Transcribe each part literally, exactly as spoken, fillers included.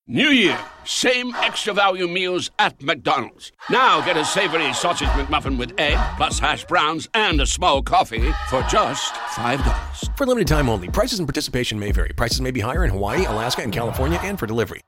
New Year, same extra value meals at McDonald's. Now get a savory sausage McMuffin with egg, plus hash browns and a small coffee for just five dollars. For limited time only. Prices and participation may vary. Prices may be higher in Hawaii, Alaska, and California, and for delivery.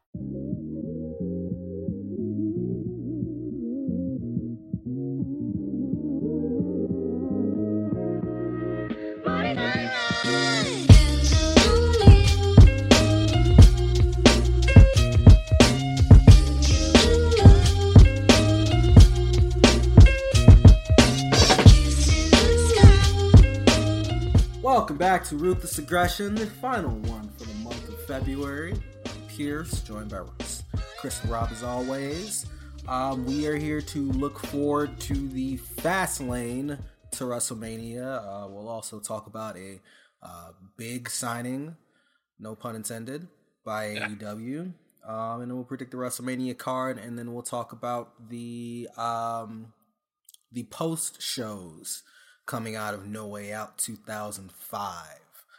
Welcome back to Ruthless Aggression, the final one for the month of February. I'm Pierce, joined by Russ. Chris and Rob, as always. Um, we are here to look forward to the fast lane to WrestleMania. Uh, we'll also talk about a uh, big signing, no pun intended, by A E W. Um, and then we'll predict the WrestleMania card, and then we'll talk about the um, the post shows coming out of No Way Out two thousand five.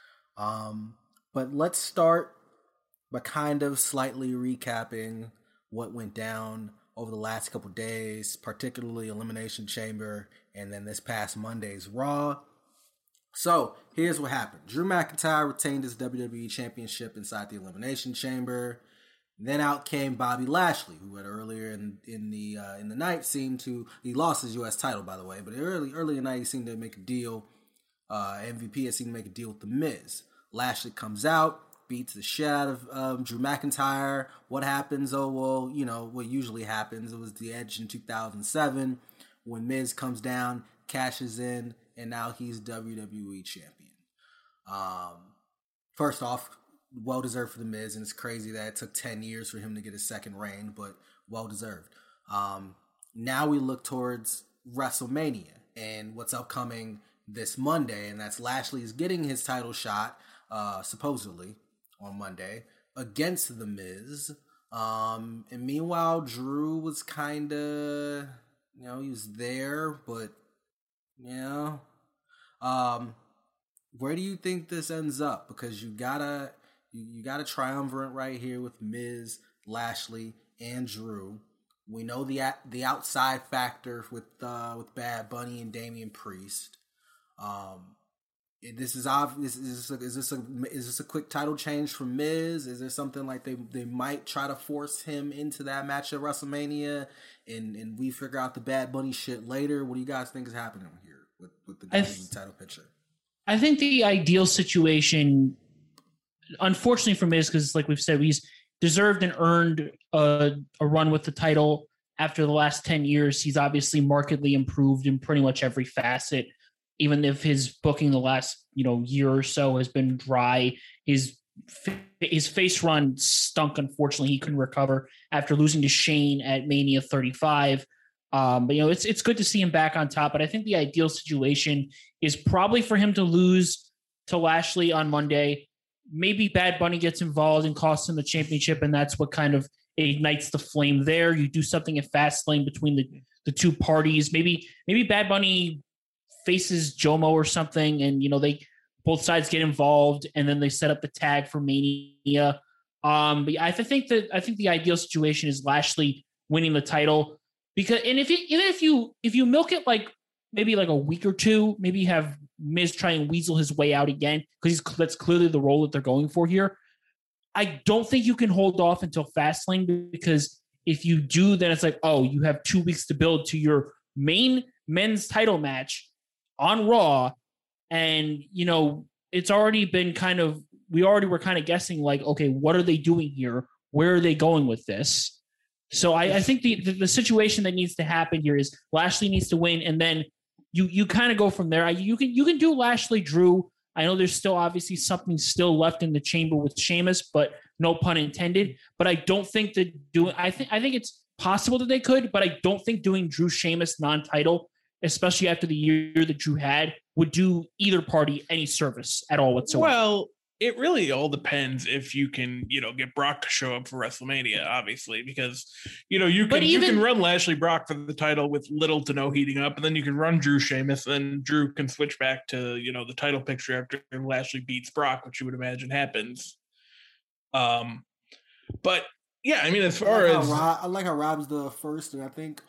Um, but let's start by kind of slightly recapping what went down over the last couple days, particularly Elimination Chamber and then this past Monday's Raw. So, here's what happened. Drew McIntyre retained his W W E Championship inside the Elimination Chamber. Then out came Bobby Lashley, who had earlier in in the uh, in the night seemed to he lost his U S title, by the way, but early early in the night he seemed to make a deal. Uh, M V P had seemed to make a deal with The Miz. Lashley comes out, beats the shit out of um, Drew McIntyre. What happens? Oh well, you know what usually happens. It was the Edge in two thousand seven when Miz comes down, cashes in, and now he's W W E champion. Um, first off, well-deserved for The Miz, and it's crazy that it took ten years for him to get his second reign, but well-deserved. Um, now we look towards WrestleMania and what's upcoming this Monday, and that's Lashley's getting his title shot, uh, supposedly, on Monday, against The Miz. Um, and meanwhile, Drew was kind of, you know, he was there, but, you know, um, where do you think this ends up? Because you gotta... You got a triumvirate right here with Miz, Lashley, and Drew. We know the the outside factor with uh, with Bad Bunny and Damian Priest. Um, this is obvious. Is this a, is this a is this a quick title change for Miz? Is there something like they they might try to force him into that match at WrestleMania, and and we figure out the Bad Bunny shit later? What do you guys think is happening here with with the th- title picture? I think the ideal situation, unfortunately for Miz, because like we've said, he's deserved and earned a, a run with the title after the last ten years. He's obviously markedly improved in pretty much every facet, even if his booking the last, you know, year or so has been dry. His, his face run stunk, unfortunately. He couldn't recover after losing to Shane at Mania thirty-five. Um, but, you know, it's it's good to see him back on top. But I think the ideal situation is probably for him to lose to Lashley on Monday. Maybe Bad Bunny gets involved and costs him the championship, and that's what kind of ignites the flame there. You do something at Fastlane between the, the two parties. Maybe maybe Bad Bunny faces Jomo or something, and you know they both sides get involved, and then they set up the tag for Mania. Um, but I think that I think the ideal situation is Lashley winning the title, because and if you, even if you if you milk it like maybe like a week or two, maybe you have Miz try and weasel his way out again, because that's clearly the role that they're going for here. I don't think you can hold off until Fastlane, because if you do, then it's like, oh, you have two weeks to build to your main men's title match on Raw. And, you know, it's already been kind of, we already were kind of guessing like, okay, what are they doing here? Where are they going with this? So I, I think the, the the situation that needs to happen here is Lashley needs to win, and then you you kind of go from there. I, you can you can do Lashley Drew. I know there's still obviously something still left in the chamber with Sheamus, but no pun intended. But I don't think that doing I think I think it's possible that they could, but I don't think doing Drew Sheamus non-title, especially after the year that Drew had, would do either party any service at all whatsoever. Well, it really all depends if you can, you know, get Brock to show up for WrestleMania, obviously, because, you know, you can even, you can run Lashley Brock for the title with little to no heating up, and then you can run Drew Sheamus, and Drew can switch back to, you know, the title picture after Lashley beats Brock, which you would imagine happens. Um, but Yeah, I mean, as far I like as Rob, I like how Rob's the first, and I think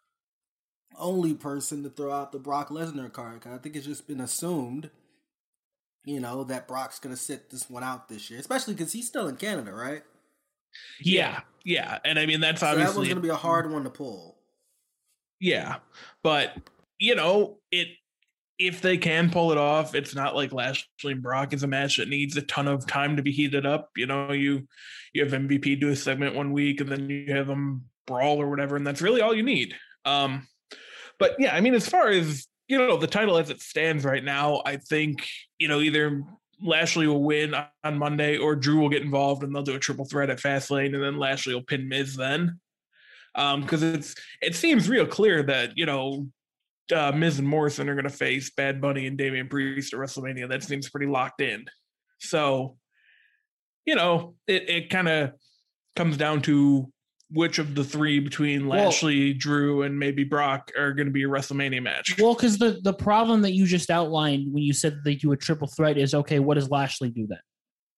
only person to throw out the Brock Lesnar card. Cause I think it's just been assumed, you know, that Brock's gonna sit this one out this year, especially because he's still in Canada, right? Yeah, yeah, and I mean that's so obviously that one's gonna be a hard one to pull. Yeah, but you know, it if they can pull it off, it's not like Lashley and Brock is a match that needs a ton of time to be heated up. You know, you you have M V P do a segment one week, and then you have them brawl or whatever, and that's really all you need. Um, but yeah, I mean, as far as you know, the title as it stands right now, I think you know either Lashley will win on Monday or Drew will get involved and they'll do a triple threat at Fastlane, and then Lashley will pin Miz then. Um, because it's it seems real clear that you know uh, Miz and Morrison are going to face Bad Bunny and Damian Priest at WrestleMania. That seems pretty locked in. So, you know, it it kind of comes down to which of the three between Lashley, well, Drew, and maybe Brock are going to be a WrestleMania match. Well, because the the problem that you just outlined when you said that they do a triple threat is okay. What does Lashley do then?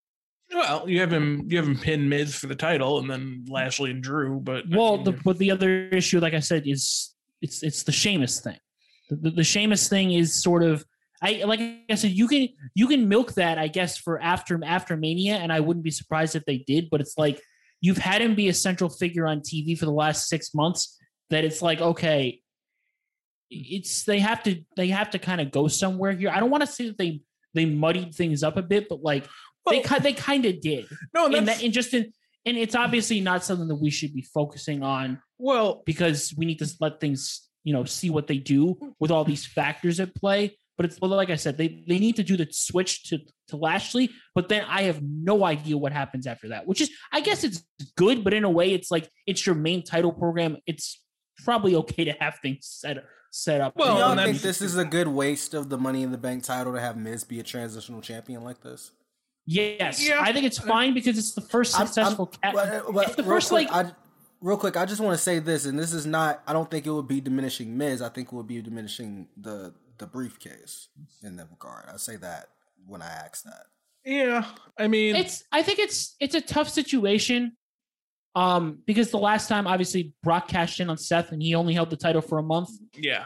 Well, you have him you have him pin Miz for the title, and then Lashley and Drew. But well, I mean, the but the other issue, like I said, is it's it's the Sheamus thing. The, the, the Sheamus thing is sort of I like I said, you can you can milk that, I guess, for after after Mania, and I wouldn't be surprised if they did. But it's like you've had him be a central figure on T V for the last six months. That it's like okay, it's they have to they have to kind of go somewhere here. I don't want to say that they they muddied things up a bit, but like. They they kind of did. No, and, and, that, and just in, and it's obviously not something that we should be focusing on. Well, because we need to let things, you know, see what they do with all these factors at play. But it's well, like I said, they they need to do the switch to to Lashley. But then I have no idea what happens after that. Which is, I guess, it's good, but in a way, it's like it's your main title program. It's probably okay to have things set set up. Well, I think this is a good waste of the Money in the Bank title to have Miz be a transitional champion like this. Yes, yeah. I think it's fine because it's the first successful. I'm, I'm, cat- but, but the first quick, like, I, real quick, I just want to say this, and this is not. I don't think it would be diminishing Miz. I think it would be diminishing the the briefcase in that regard. I say that when I ask that. Yeah, I mean, it's. I think it's it's a tough situation, um, because the last time, obviously, Brock cashed in on Seth, and he only held the title for a month. Yeah,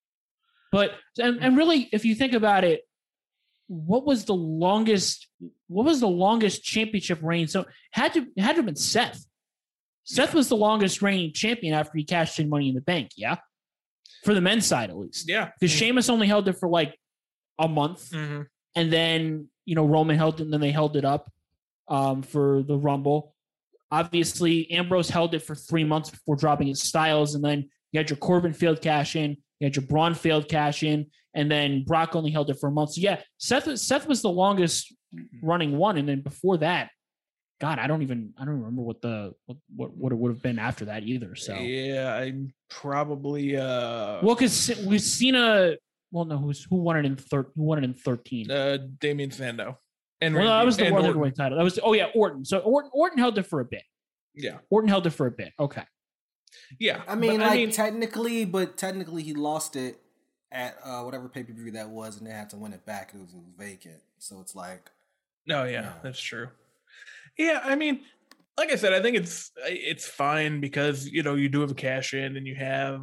but and, and really, if you think about it. What was the longest? What was the longest championship reign? So it had to it had to have been Seth. Seth was the longest reigning champion after he cashed in Money in the Bank. Yeah, for the men's side at least. Yeah, because mm-hmm. Sheamus only held it for like a month, mm-hmm. and then you know Roman held it, and then they held it up um, for the Rumble. Obviously, Ambrose held it for three months before dropping his Styles, and then you had your Corbin failed cash in, you had your Braun failed cash in. And then Brock only held it for a month. So yeah, Seth Seth was the longest running one, and then before that, God, I don't even I don't remember what the what what, what it would have been after that either. So yeah, I'm probably uh well, because we've seen a well, no, who's who won it in thir- who won it in thirteen? Uh, Damien Sandow, and well, no, that was the world heavyweight title. That was oh yeah, Orton. So Orton Orton held it for a bit. Yeah, Orton held it for a bit. Okay. Yeah, I mean, but, like I mean, technically, but technically he lost it at uh, whatever pay-per-view that was, and they had to win it back. It was, it was vacant. So it's like... Oh, yeah, you know. That's true. Yeah, I mean, like I said, I think it's it's fine because, you know, you do have a cash-in and you have...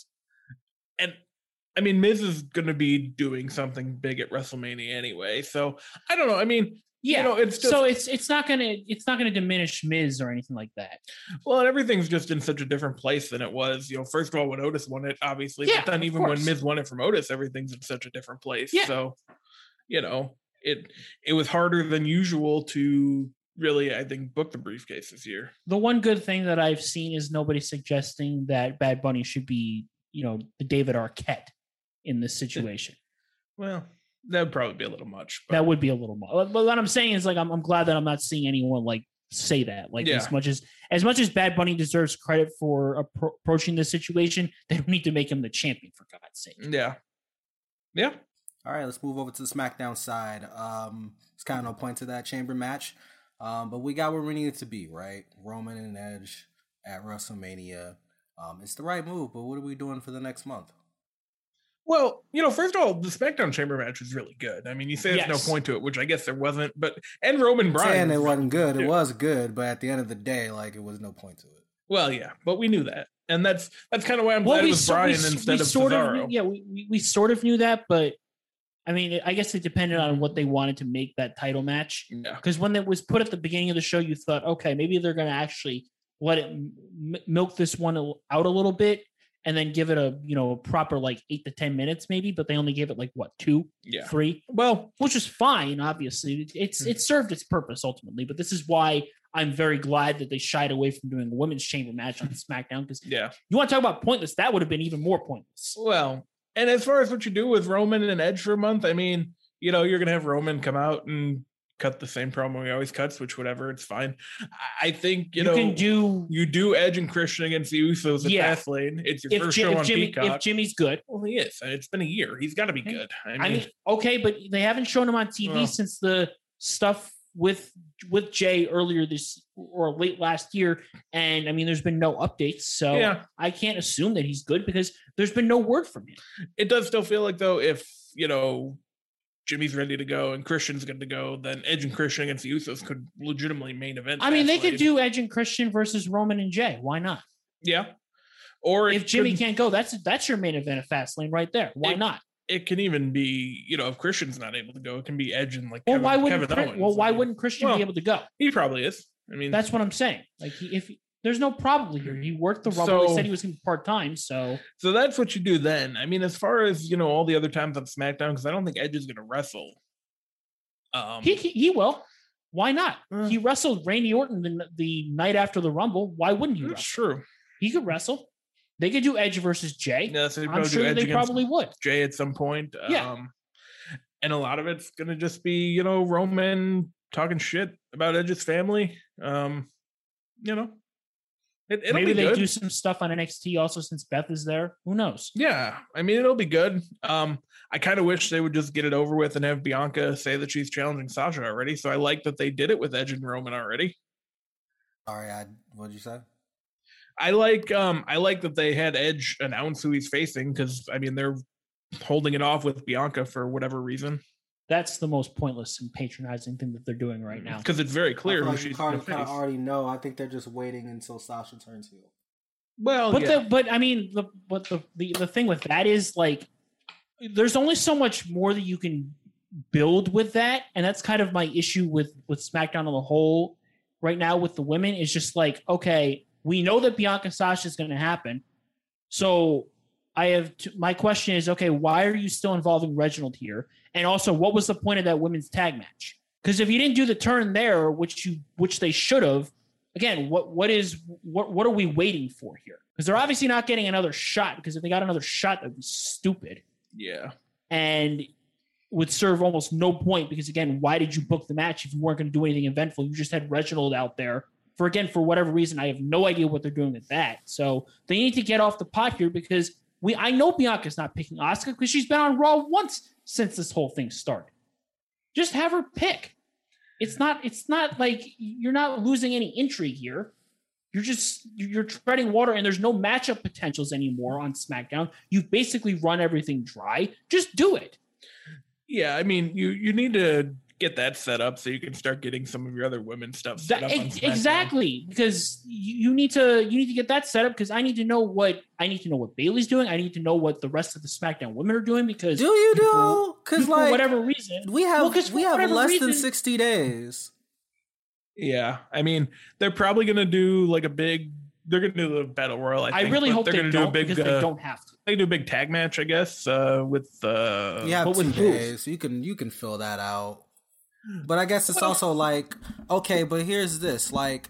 And, I mean, Miz is going to be doing something big at WrestleMania anyway. So, I don't know. I mean... Yeah, you know, it's just, so it's it's not gonna it's not gonna diminish Miz or anything like that. Well, and everything's just in such a different place than it was. You know, first of all, when Otis won it, obviously, yeah, but then even course. when Miz won it from Otis, everything's in such a different place. Yeah. So, you know, it it was harder than usual to really, I think, book the briefcase this year. The one good thing that I've seen is nobody suggesting that Bad Bunny should be, you know, the David Arquette in this situation. Well. That would probably be a little much. But. That would be a little much. But what I'm saying is, like, I'm, I'm glad that I'm not seeing anyone like say that. Like, yeah. as much as as much as Bad Bunny deserves credit for appro- approaching this situation, they don't need to make him the champion for God's sake. Yeah, yeah. All right, let's move over to the SmackDown side. Um, it's kind of no point to that chamber match, um, but we got where we need it to be, right? Roman and Edge at WrestleMania. Um, it's the right move, but what are we doing for the next month? Well, you know, first of all, the SmackDown Chamber match was really good. I mean, you say there's yes. no point to it, which I guess there wasn't, but and Roman Bryan. And it wasn't good. It was good, but at the end of the day, like it was no point to it. Well, yeah, but we knew that. And that's that's kind of why I'm well, glad we, it was so, Bryan we, instead we of sort Cesaro. Of, yeah, we, we, we sort of knew that, but I mean, I guess it depended on what they wanted to make that title match. Because yeah. when it was put at the beginning of the show, you thought, okay, maybe they're going to actually let it m- milk this one out a little bit and then give it a, you know, a proper like eight to ten minutes maybe, but they only gave it like what, two, yeah. three? Well, which is fine, obviously. It's mm-hmm. it served its purpose ultimately, but this is why I'm very glad that they shied away from doing a women's chamber match on SmackDown because yeah. you want to talk about pointless, that would have been even more pointless. Well, and as far as what you do with Roman and Edge for a month, I mean, you know, you're going to have Roman come out and cut the same promo he always cuts, which whatever, it's fine. I think, you, you know, can do, you do Edge and Christian against the Usos at yeah. Fastlane. It's your if first Jim, show if on Jimmy, Peacock. If Jimmy's good. Well, he is. It's been a year. He's got to be good. I mean, I mean, okay, but they haven't shown him on T V well, since the stuff with with Jay earlier this or late last year. And I mean, there's been no updates. So yeah. I can't assume that he's good because there's been no word from him. It does still feel like, though, if, you know, Jimmy's ready to go and Christian's good to go, then Edge and Christian against the Usos could legitimately main event. I mean, they could do Edge and Christian versus Roman and Jay. Why not? Yeah. Or if Jimmy could, can't go, that's that's your main event of Fastlane right there. Why it, not? It can even be, you know, if Christian's not able to go, it can be Edge and like well, Kevin, why wouldn't Kevin Owens. Well, why wouldn't Christian well, be able to go? He probably is. I mean, that's what I'm saying. Like, he, if there's no problem here, he worked the Rumble. So, he said he was going to be part time. So, so that's what you do then. I mean, as far as you know, all the other times on SmackDown, because I don't think Edge is going to wrestle. Um, he, he he will. Why not? Uh, he wrestled Randy Orton the, the night after the Rumble. Why wouldn't he? That's wrestle? true. He could wrestle. They could do Edge versus Jay. Yeah, so I'm sure they probably would. Jay at some point. Yeah. Um, and a lot of it's going to just be, you know, Roman talking shit about Edge's family. Um, you know, it, it'll maybe be they good. do some stuff on N X T also since Beth is there. Who knows? Yeah, I mean, it'll be good. Um, I kind of wish they would just get it over with and have Bianca say that she's challenging Sasha already. So I like that they did it with Edge and Roman already. Sorry, I what'd you say? I like um I like that they had Edge announce who he's facing because I mean they're holding it off with Bianca for whatever reason. That's the most pointless and patronizing thing that they're doing right now because it's very clear who like she's kind of already know. I think they're just waiting until Sasha turns heel. Well, but yeah. the but I mean the but the, the the thing with that is like there's only so much more that you can build with that, and that's kind of my issue with with SmackDown on the whole right now with the women is just like okay. We know that Bianca Sasha is going to happen. So I have to, my question is, okay, why are you still involving Reginald here? And also, what was the point of that women's tag match? Because if you didn't do the turn there, which you which they should have, again, what what is what what are we waiting for here? Because they're obviously not getting another shot. Because if they got another shot, that'd be stupid. Yeah, and would serve almost no point. Because again, why did you book the match if you weren't going to do anything eventful? You just had Reginald out there. For again, for whatever reason, I have no idea what they're doing with that. So they need to get off the pot here because we I know Bianca's not picking Asuka because she's been on Raw once since this whole thing started. Just have her pick. It's not it's not like you're not losing any intrigue here. You're just you're treading water and there's no matchup potentials anymore on SmackDown. You've basically run everything dry. Just do it. Yeah, I mean, you you need to get that set up so you can start getting some of your other women's stuff set that, up on exactly because you, you need to you need to get that set up because I need to know what I need to know what Bayley's doing. I need to know what the rest of the SmackDown women are doing because do you do because like for whatever reason we have well, we have less reason, than sixty days. Yeah, I mean they're probably gonna do like a big. They're gonna do the battle royal. I, think, I really hope they're they gonna don't do a big. Because uh, they don't have to. They do a big tag match, I guess. Uh, with uh, you have two with days, so you can you can fill that out. But I guess it's also like, okay, but here's this. Like,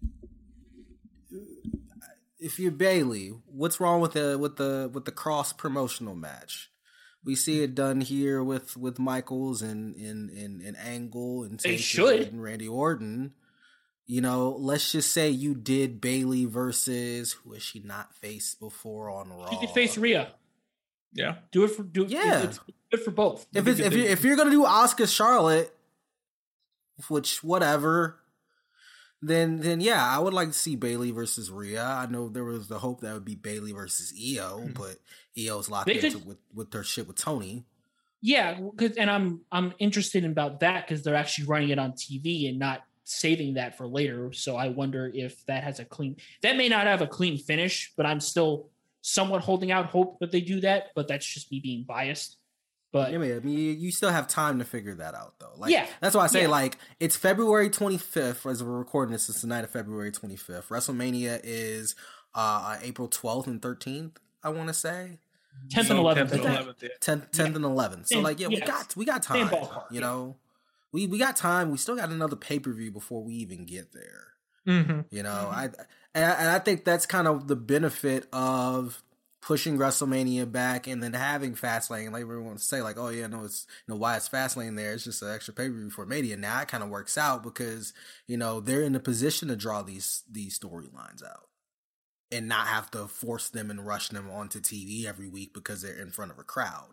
if you're Bayley, what's wrong with the with the with the cross promotional match? We see it done here with, with Michaels and and, and, and Angle and they should and Randy Orton. You know, let's just say you did Bayley versus who has she not faced before on Raw? She could face Rhea. Yeah, do it for do yeah. It's good for both. If it's, if you if you're gonna do Asuka Charlotte. Which, whatever. then then yeah, I would like to see Bayley versus Rhea. I know there was the hope that would be Bayley versus Io, mm-hmm. but Io's locked they into could, with with their shit with Tony. Yeah, cause, and I'm I'm interested about that because they're actually running it on T V and not saving that for later. So I wonder if that has a clean. That may not have a clean finish, but I'm still somewhat holding out hope that they do that. But that's just me being biased. But I mean, I mean, you still have time to figure that out, though. Like, yeah, that's why I say yeah. like it's February twenty-fifth as we're recording this. It's the night of February twenty-fifth. WrestleMania is uh, April twelfth and thirteenth. I want to say. tenth so, and eleventh. tenth, yeah. tenth, tenth yeah. and eleventh. So like, yeah, yes. we got we got time. Ballpark, you know, yeah. we we got time. We still got another pay per view before we even get there. Mm-hmm. You know, mm-hmm. I and, I and I think that's kind of the benefit of pushing WrestleMania back and then having Fastlane. Like everyone wants to say, like, oh yeah, no, it's you know why it's Fastlane there. It's just an extra pay per view for Mania. Now it kind of works out because you know they're in a position to draw these these storylines out. And not have to force them and rush them onto T V every week because they're in front of a crowd.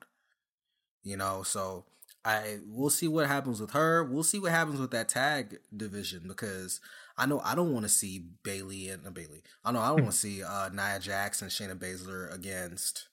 You know, so I we'll see what happens with her. We'll see what happens with that tag division because I know I don't want to see Bayley and uh, Bayley. I know I don't want to see uh, Nia Jax and Shayna Baszler against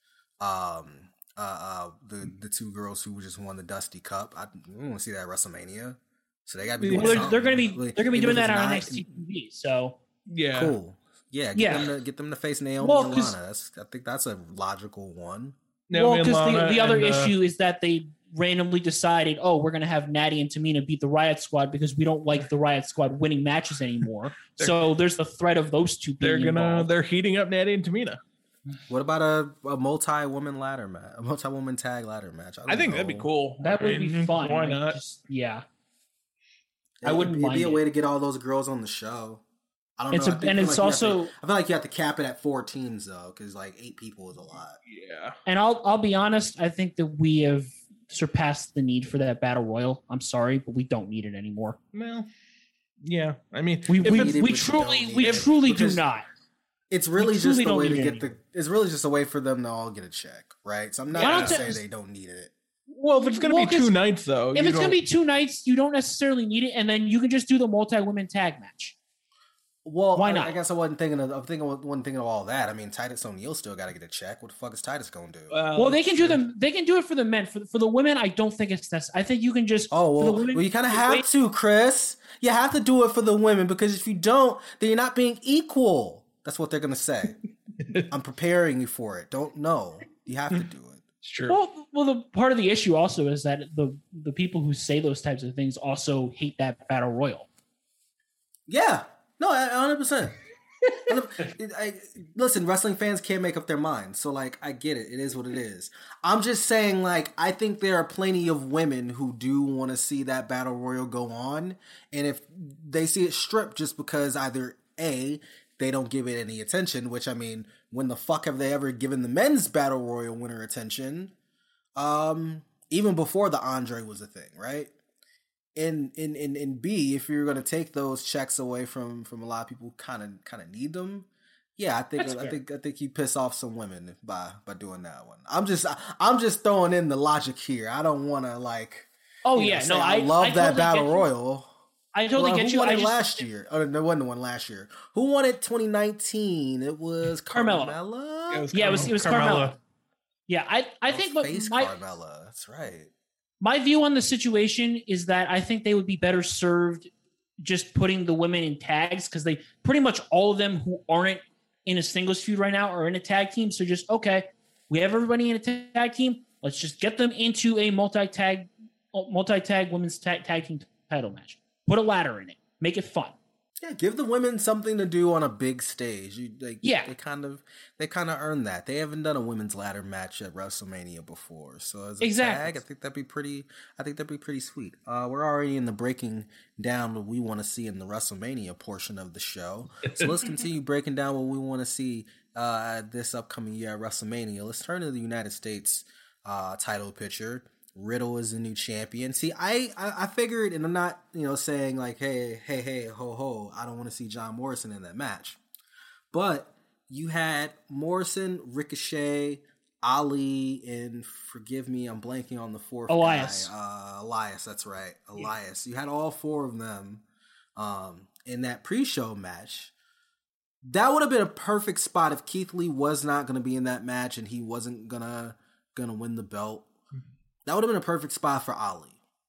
um uh, uh the the two girls who just won the Dusty Cup. I don't want to see that at WrestleMania. So they got to be. Well, they're, they're going to be they're going to be doing that on N X T T V. So yeah, cool. Yeah, get yeah. them to get them to face Naomi well, and Lana. That's I think that's a logical one. Well, because the, the other and, uh, issue is that they randomly decided, oh, we're going to have Natty and Tamina beat the Riot Squad because we don't like the Riot Squad winning matches anymore. So there's the threat of those two. They're being gonna involved. they're heating up Natty and Tamina. What about a, a multi-woman ladder match? A multi-woman tag ladder match? I, I think know. that'd be cool. That would be fun. Why not? Just, yeah. It, I wouldn't it'd mind. It'd be a it. way to get all those girls on the show. I don't it's know. A, and it's like also. To, I feel like you have to cap it at four teams though, because like eight people is a lot. Yeah. And I'll I'll be honest. I think that we have surpassed the need for that battle royal. I'm sorry, but we don't need it anymore. Well, yeah. I mean, we we, we, we truly we it, truly do not. It's really just a way to get the. It's really just a way for them to all get a check, right? So I'm not going to say they don't need it. Well, if it's going to well, be two nights though, if it's going to be two nights, you don't necessarily need it, and then you can just do the multi-women tag match. Well, why not? I, I guess I wasn't thinking of. I'm thinking. wasn't thinking of all that. I mean, Titus O'Neil still got to get a check. What the fuck is Titus going to do? Well, well they can true. do them. They can do it for the men. For for the women, I don't think it's necessary. I think you can just. Oh well, women, well you kind of have wait. to, Chris. You have to do it for the women because if you don't, then you're not being equal. That's what they're gonna say. I'm preparing you for it. Don't know. You have to do it. It's true. Well, well, the part of the issue also is that the the people who say those types of things also hate that battle royal. Yeah. No, one hundred percent. I, listen, wrestling fans can't make up their minds, so like I get it. It is what it is. I'm just saying, like I think there are plenty of women who do want to see that battle royal go on, and if they see it stripped just because either A, they don't give it any attention, which I mean, when the fuck have they ever given the men's battle royal winner attention? Um, even before the Andre was a thing, right? In in in in B, if you're gonna take those checks away from from a lot of people, who kind of kind of need them. Yeah, I think That's I fair. think I think you piss off some women by by doing that one. I'm just I'm just throwing in the logic here. I don't want to like. Oh you know, yeah, say, no, I, I love I that totally battle royal. I totally well, get who you. Won I it just, last year? Oh, there wasn't one last year. Who won it twenty nineteen? It was Carmella. Carmella? Yeah, it was, yeah, it was, it was Carmella. Carmella. Yeah, I I oh, think, but face my, Carmella. That's right. My view on the situation is that I think they would be better served just putting the women in tags because they pretty much all of them who aren't in a singles feud right now are in a tag team. So just, okay, we have everybody in a tag team. Let's just get them into a multi-tag, multi-tag women's tag, tag team title match. Put a ladder in it. Make it fun. Yeah, give the women something to do on a big stage. You, like, yeah, they kind of they kind of earn that. They haven't done a women's ladder match at WrestleMania before, so as a exactly. tag, I think that'd be pretty. I think that'd be pretty sweet. Uh, we're already in the breaking down what we want to see in the WrestleMania portion of the show, so let's continue breaking down what we want to see uh, this upcoming year at WrestleMania. Let's turn to the United States uh, title picture. Riddle is the new champion. See, I, I I figured, and I'm not, you know, saying like, hey, hey, hey, ho, ho, I don't want to see John Morrison in that match. But you had Morrison, Ricochet, Ali, and forgive me, I'm blanking on the fourth Elias. guy. Uh, Elias, that's right. Elias. Yeah. You had all four of them um, in that pre-show match, that would have been a perfect spot if Keith Lee was not going to be in that match and he wasn't gonna gonna win the belt. That would have been a perfect spot for Ali.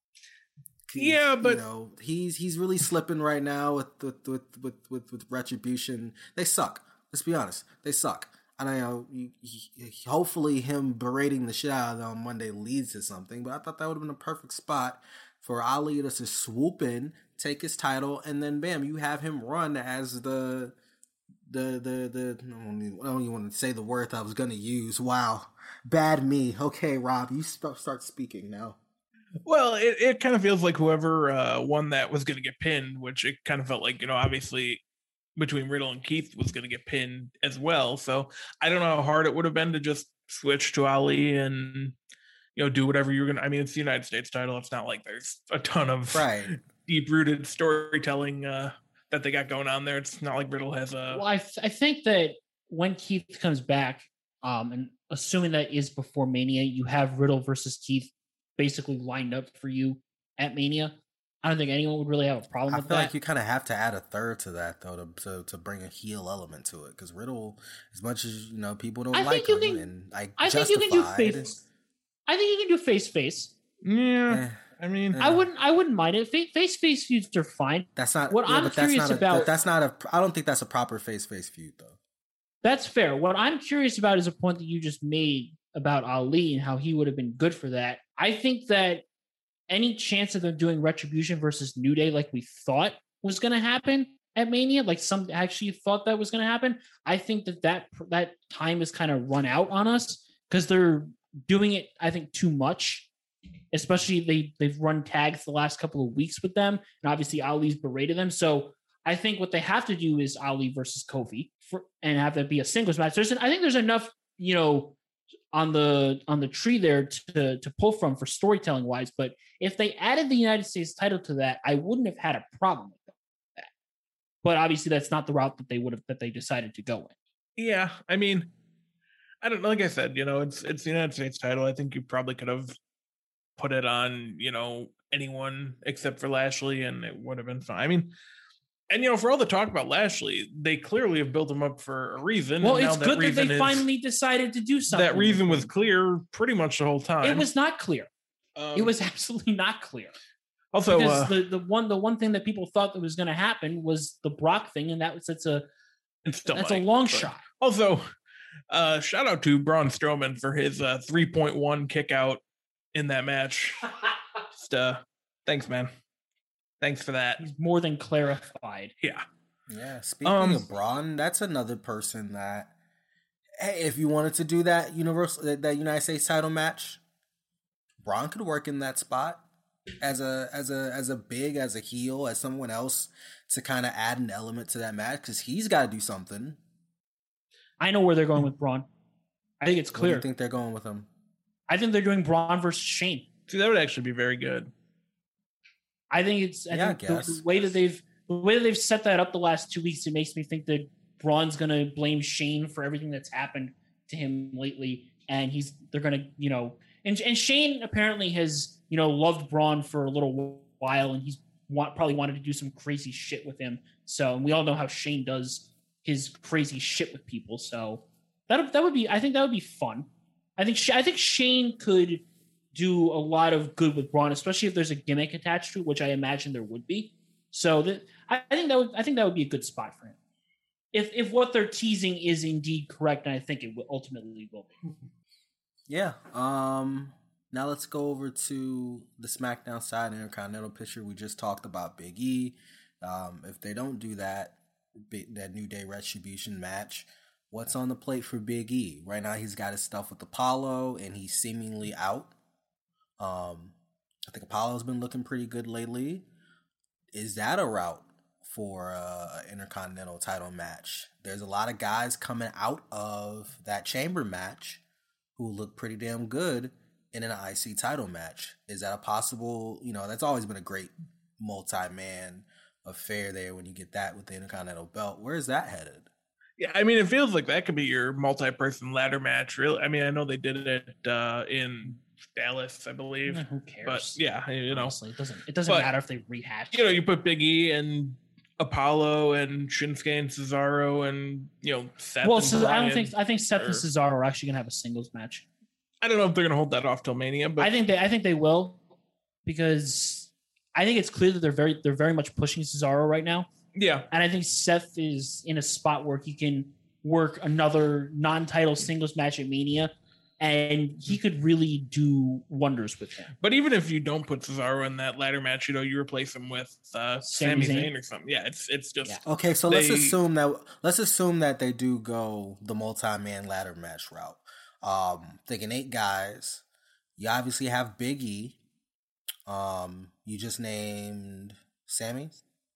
Yeah, but you know, he's he's really slipping right now with with with with, with, with Retribution. They suck. Let's be honest. They suck. And I know he, he, hopefully him berating the shit out of them on Monday leads to something, but I thought that would have been a perfect spot for Ali to just swoop in, take his title, and then bam, you have him run as the the the the I don't even, I don't even want to say the word I was gonna use. Wow. Bad me. Okay, Rob, you st- start speaking now. Well, it, it kind of feels like whoever uh, won that was going to get pinned, which it kind of felt like, you know, obviously between Riddle and Keith was going to get pinned as well. So I don't know how hard it would have been to just switch to Ali and, you know, do whatever you're going to. I mean, it's the United States title. It's not like there's a ton of right. deep-rooted storytelling uh, that they got going on there. It's not like Riddle has a... Well, I, th- I think that when Keith comes back, um, and assuming that is before Mania, you have Riddle versus Keith basically lined up for you at Mania. I don't think anyone would really have a problem I with feel that. like you kind of have to add a third to that, though, to to, to bring a heel element to it. Because Riddle, as much as, you know, people don't I like think him, you can, and like I think you can do face. I think you can do face face. Yeah, eh, I mean, eh. I wouldn't. I wouldn't mind it. Face face feuds are fine. That's not what yeah, I'm but that's curious not a, about. That's not a. I don't think that's a proper face face feud, though. That's fair. What I'm curious about is a point that you just made about Ali and how he would have been good for that. I think that any chance of them doing Retribution versus New Day like we thought was going to happen at Mania, like some actually thought that was going to happen, I think that that, that time is kind of run out on us because they're doing it, I think, too much. Especially they, they've run tags the last couple of weeks with them, and obviously Ali's berated them. So I think what they have to do is Ali versus Kofi for, and have that be a singles match. There's an, I think there's enough, you know, on the on the tree there to to pull from for storytelling wise. But if they added the United States title to that, I wouldn't have had a problem with that. But obviously that's not the route that they would have that they decided to go in. Yeah, I mean, I don't know. Like I said, you know, it's it's the United States title. I think you probably could have put it on, you know, anyone except for Lashley, and it would have been fine. I mean, and you know, for all the talk about Lashley, they clearly have built him up for a reason. Well, and it's that good that they is, finally decided to do something. That reason was clear pretty much the whole time. It was not clear. Um, it was absolutely not clear. Also, because uh, the, the one the one thing that people thought that was going to happen was the Brock thing, and that was it's a it's still that's money, a long but. shot. Also, uh, shout out to Braun Strowman for his uh, three point one kick out in that match. Just uh, thanks, man. Thanks for that. He's more than clarified. Yeah. Yeah. Speaking um, of Braun, that's another person that, hey, if you wanted to do that universal that, that United States title match, Braun could work in that spot as a as a as a big as a heel as someone else to kind of add an element to that match because he's got to do something. I know where they're going with Braun. I think it's clear. Where do you think they're going with him? I think they're doing Braun versus Shane. See, that would actually be very good. I think it's I yeah, think I the, the way that they've the way that they've set that up the last two weeks, it makes me think that Braun's gonna blame Shane for everything that's happened to him lately, and he's they're gonna you know and and Shane apparently has you know loved Braun for a little while, and he's want, probably wanted to do some crazy shit with him. So and we all know how Shane does his crazy shit with people. So that that would be I think that would be fun. I think I think Shane could do a lot of good with Braun, especially if there's a gimmick attached to it, which I imagine there would be. So that I think that would I think that would be a good spot for him. If if what they're teasing is indeed correct, and I think it will ultimately will be. Yeah. Um. Now let's go over to the SmackDown side Intercontinental picture. We just talked about Big E. Um. If they don't do that, that New Day Retribution match, what's on the plate for Big E? Right now, he's got his stuff with Apollo, and he's seemingly out. Um, I think Apollo's been looking pretty good lately. Is that a route for uh, an Intercontinental title match? There's a lot of guys coming out of that Chamber match who look pretty damn good in an I C title match. Is that a possible, you know, that's always been a great multi-man affair there when you get that with the Intercontinental belt. Where is that headed? Yeah, I mean, it feels like that could be your multi-person ladder match. Really, I mean, I know they did it uh, in Dallas, I believe. Yeah, who cares? But yeah, you know, honestly, it doesn't. It doesn't but, matter if they rehash. You know, you put Big E and Apollo and Shinsuke and Cesaro and you know Seth. Well, and so Brian I don't think I think Seth are, and Cesaro are actually gonna have a singles match. I don't know if they're gonna hold that off till Mania, but I think they I think they will, because I think it's clear that they're very they're very much pushing Cesaro right now. Yeah, and I think Seth is in a spot where he can work another non-title singles match at Mania, and he could really do wonders with him. But even if you don't put Cesaro in that ladder match, you know, you replace him with uh, Sami Zayn or something. Yeah, it's it's just yeah. Okay. So they, let's assume that let's assume that they do go the multi-man ladder match route. Um, thinking eight guys. You obviously have Big E. Um, you just named Sammy.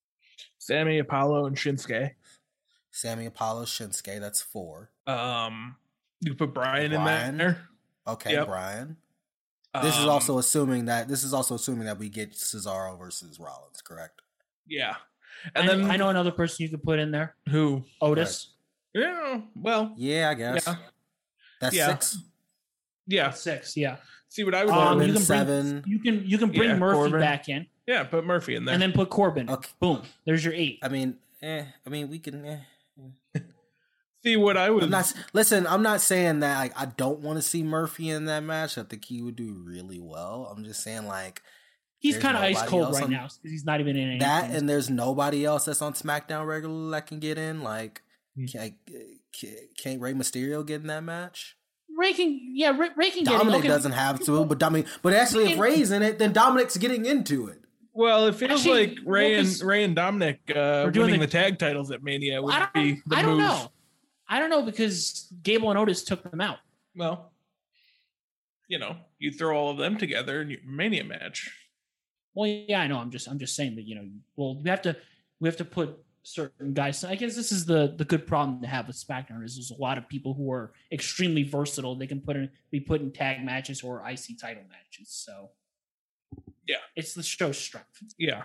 Sammy, Apollo, and Shinsuke. Sammy, Apollo, Shinsuke. That's four. Um, you put Brian, Brian. in there. Okay, yep. Brian. Um, this is also assuming that this is also assuming that we get Cesaro versus Rollins, correct? Yeah, and I then know, I know another person you could put in there. Who? Otis. Right. Yeah. Well. Yeah, I guess. Yeah. That's yeah. six. Yeah, six. Yeah. See what I was. Um, you can bring, seven. You can you can bring yeah, Murphy Corbin. back in. Yeah, put Murphy in there, and then put Corbin. Okay. Boom. There's your eight. I mean, eh. I mean, we can. Eh. See what I was. I'm not, listen, I'm not saying that like, I don't want to see Murphy in that match. I think he would do really well. I'm just saying like he's kind of ice cold right on, now because he's not even in anything. That and there's nobody else that's on SmackDown regularly that can get in. Like, can, can't Rey Mysterio get in that match? Ray can, yeah, Ray, Ray can get Dominic in. Okay. doesn't have to, but Dominic, but actually, if Ray's in it, then Dominic's getting into it. Well, it feels Actually, like Ray well, and Ray and Dominic uh, winning the, the tag titles at Mania would I don't, be the I don't move. know. I don't know because Gable and Otis took them out. Well, you know, you throw all of them together in your Mania match. Well, yeah, I know. I'm just, I'm just saying that you know, well, we have to, we have to put certain guys. I guess this is the the good problem to have with SmackDown is there's a lot of people who are extremely versatile. They can put in, be put in tag matches or I C title matches. So, yeah, it's the show's strength. Yeah,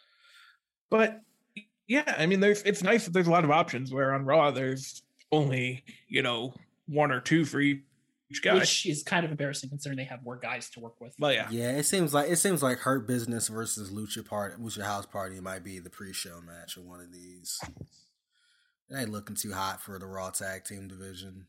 but yeah, I mean, there's it's nice that there's a lot of options. Where on Raw, there's only, you know, one or two for each guy, which is kind of embarrassing considering they have more guys to work with. Well, yeah, yeah. It seems like it seems like Hurt Business versus Lucha Party, Lucha House Party might be the pre-show match of one of these. It ain't looking too hot for the Raw Tag Team division.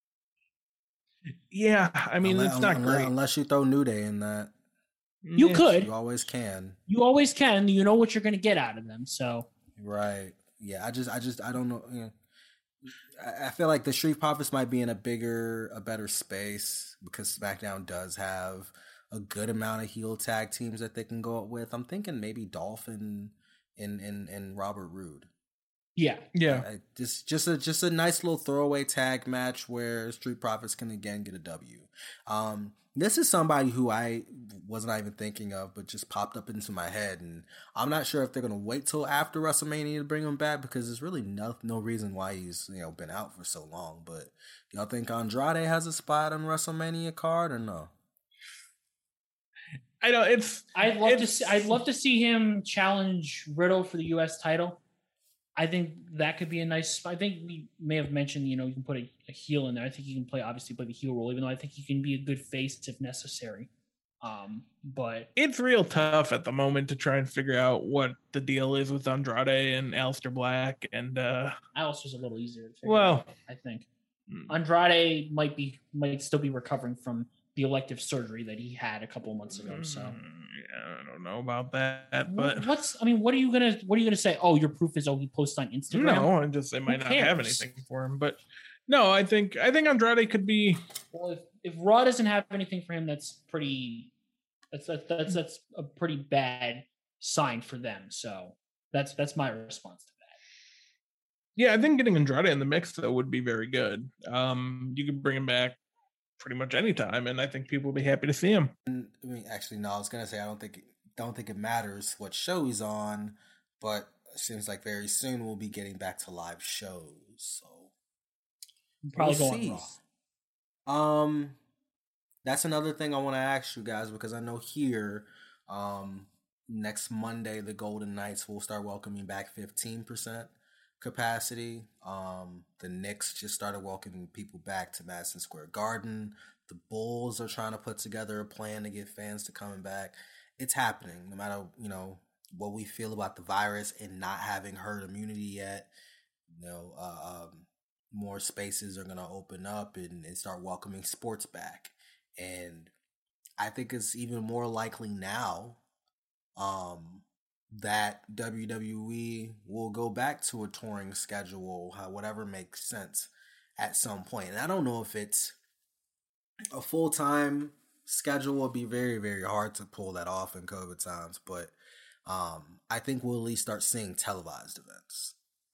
Yeah, I mean, unless, it's not unless, great unless you throw New Day in that. You yeah. could. You always can. You always can. You know what you're going to get out of them. So right, yeah. I just, I just, I don't know. You know, I feel like the Street Profits might be in a bigger, a better space because SmackDown does have a good amount of heel tag teams that they can go up with. I'm thinking maybe Dolphin and and, and Robert Roode. Yeah, yeah. Uh, just just a just a nice little throwaway tag match where Street Profits can again get a W. Um, this is somebody who I wasn't even thinking of, but just popped up into my head, and I'm not sure if they're gonna wait till after WrestleMania to bring him back because there's really no no reason why he's you know been out for so long. But y'all think Andrade has a spot on WrestleMania card or no? I know it's. I'd love it's, to. See, I'd love to see him challenge Riddle for the U S title. I think that could be a nice. I think we may have mentioned, you know, you can put a, a heel in there. I think he can play obviously play the heel role, even though I think he can be a good face if necessary. Um, but it's real tough at the moment to try and figure out what the deal is with Andrade and Aleister Black, and uh, Aleister's a little easier to figure well, out, I think Andrade might be might still be recovering from the elective surgery that he had a couple of months ago. So yeah, I don't know about that, but what's I mean, what are you gonna what are you gonna say? Oh, your proof is oh he posts on Instagram. No, I just they might not have anything for him, but no, I think I think Andrade could be. Well, if, if Raw doesn't have anything for him, that's pretty. That's that's that's that's a pretty bad sign for them. So that's that's my response to that. Yeah, I think getting Andrade in the mix though would be very good. Um, you could bring him back pretty much anytime, and I think people will be happy to see him. I mean, actually, no. I was gonna say I don't think don't think it matters what show he's on, but it seems like very soon we'll be getting back to live shows. So probably we'll going see. Raw. Um, that's another thing I want to ask you guys because I know here, um, next Monday the Golden Knights will start welcoming back fifteen percent capacity. Um, the Knicks just started welcoming people back to Madison Square Garden. The Bulls are trying to put together a plan to get fans to coming back. It's happening. No matter, you know, what we feel about the virus and not having herd immunity yet. You know, uh, um, more spaces are going to open up and, and start welcoming sports back. And I think it's even more likely now um, that W W E will go back to a touring schedule, how, whatever makes sense at some point. And I don't know if it's a full-time schedule. Will be very, very hard to pull that off in COVID times, but um, I think we'll at least start seeing televised events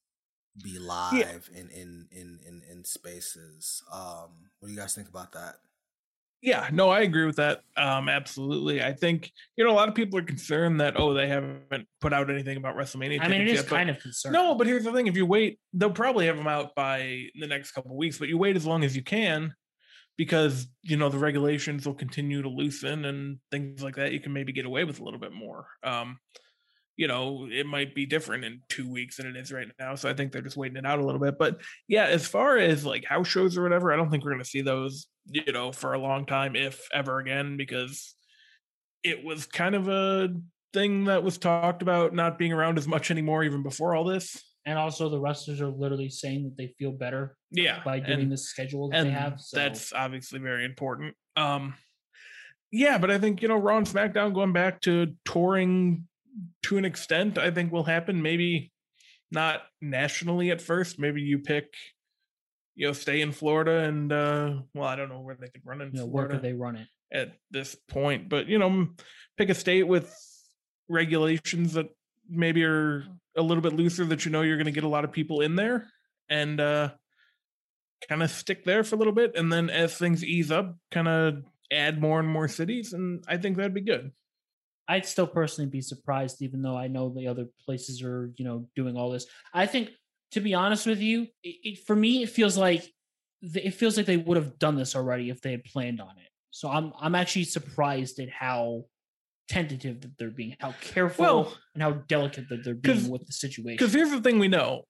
be live yeah. in, in, in, in, in spaces. Um, what do you guys think about that? Yeah, no, I agree with that. Um, absolutely. I think, you know, a lot of people are concerned that, oh, they haven't put out anything about WrestleMania. I mean, it is yet, kind of concerning. No, but here's the thing. If you wait, they'll probably have them out by the next couple of weeks, but you wait as long as you can because, you know, the regulations will continue to loosen and things like that. You can maybe get away with a little bit more. Um, you know, it might be different in two weeks than it is right now. So I think they're just waiting it out a little bit. But yeah, as far as like house shows or whatever, I don't think we're going to see those, you know, for a long time, if ever again, because it was kind of a thing that was talked about not being around as much anymore, even before all this. And also the wrestlers are literally saying that they feel better yeah, by doing and, the schedule that they have. So. That's obviously very important. Um, yeah, but I think, you know, Raw and SmackDown going back to touring to an extent, I think will happen. Maybe not nationally at first. Maybe you pick, you know, stay in Florida and, uh, well, I don't know where they could run in you know, Florida. Where could they run it? At this point, but, you know, pick a state with regulations that maybe are a little bit looser that, you know, you're going to get a lot of people in there and uh, kind of stick there for a little bit. And then as things ease up, kind of add more and more cities. And I think that'd be good. I'd still personally be surprised, even though I know the other places are, you know, doing all this. I think, to be honest with you, it, it, for me, it feels like it feels like they would have done this already if they had planned on it. So I'm I'm actually surprised at how tentative that they're being, how careful well, and how delicate that they're being with the situation. Because here's the thing we know.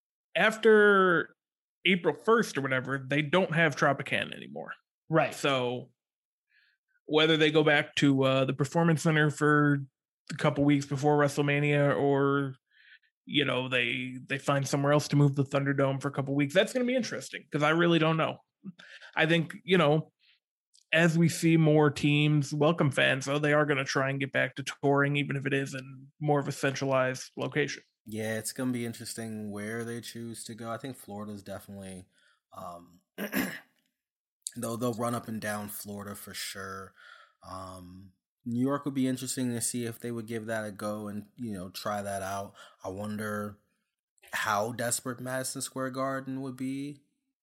After April first or whatever, they don't have Tropicana anymore. Right. So whether they go back to uh, the Performance Center for a couple weeks before WrestleMania or, you know, they they find somewhere else to move the Thunderdome for a couple weeks, that's going to be interesting because I really don't know. I think, you know, as we see more teams welcome fans, so they are going to try and get back to touring, even if it is in more of a centralized location. Yeah, it's going to be interesting where they choose to go. I think Florida's definitely, um, though they'll run up and down Florida for sure. Um, New York would be interesting to see if they would give that a go and, you know, try that out. I wonder how desperate Madison Square Garden would be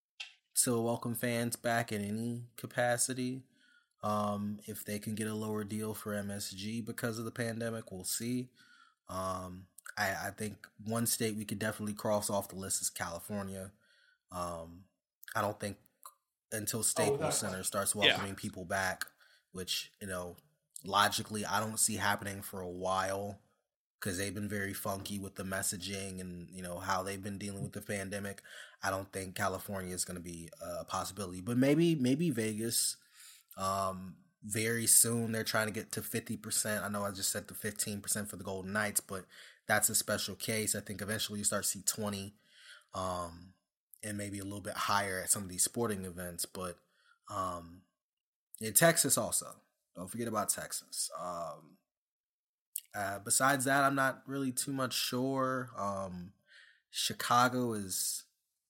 to welcome fans back in any capacity. Um, if they can get a lower deal for M S G because of the pandemic, we'll see. Um, I, I think one state we could definitely cross off the list is California. Um, I don't think until Staples oh, Center starts welcoming yeah. people back, which, you know, logically I don't see happening for a while because they've been very funky with the messaging and, you know, how they've been dealing with the pandemic. I don't think California is going to be a possibility, but maybe, maybe Vegas, um, very soon. They're trying to get to fifty percent. I know I just said the fifteen percent for the Golden Knights, but that's a special case. I think eventually you start to see twenty, um, and maybe a little bit higher at some of these sporting events, but, um, in Texas also, don't forget about Texas. Um, Uh, besides that, I'm not really too much sure. Um, Chicago is,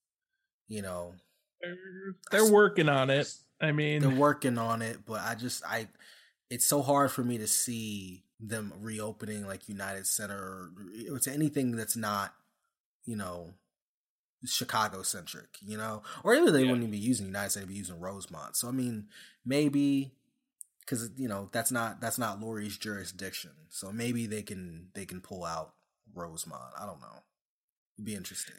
you know, they're, they're working on it. I mean, they're working on it, but I just, I, it's so hard for me to see them reopening like United Center or it's anything that's not, you know, Chicago centric, you know, or even they yeah. wouldn't even be using United Center, they'd be using Rosemont. So, I mean, maybe. Because, you know, that's not that's not Lori's jurisdiction, so maybe they can they can pull out Rosemont. I don't know. It'd be interesting.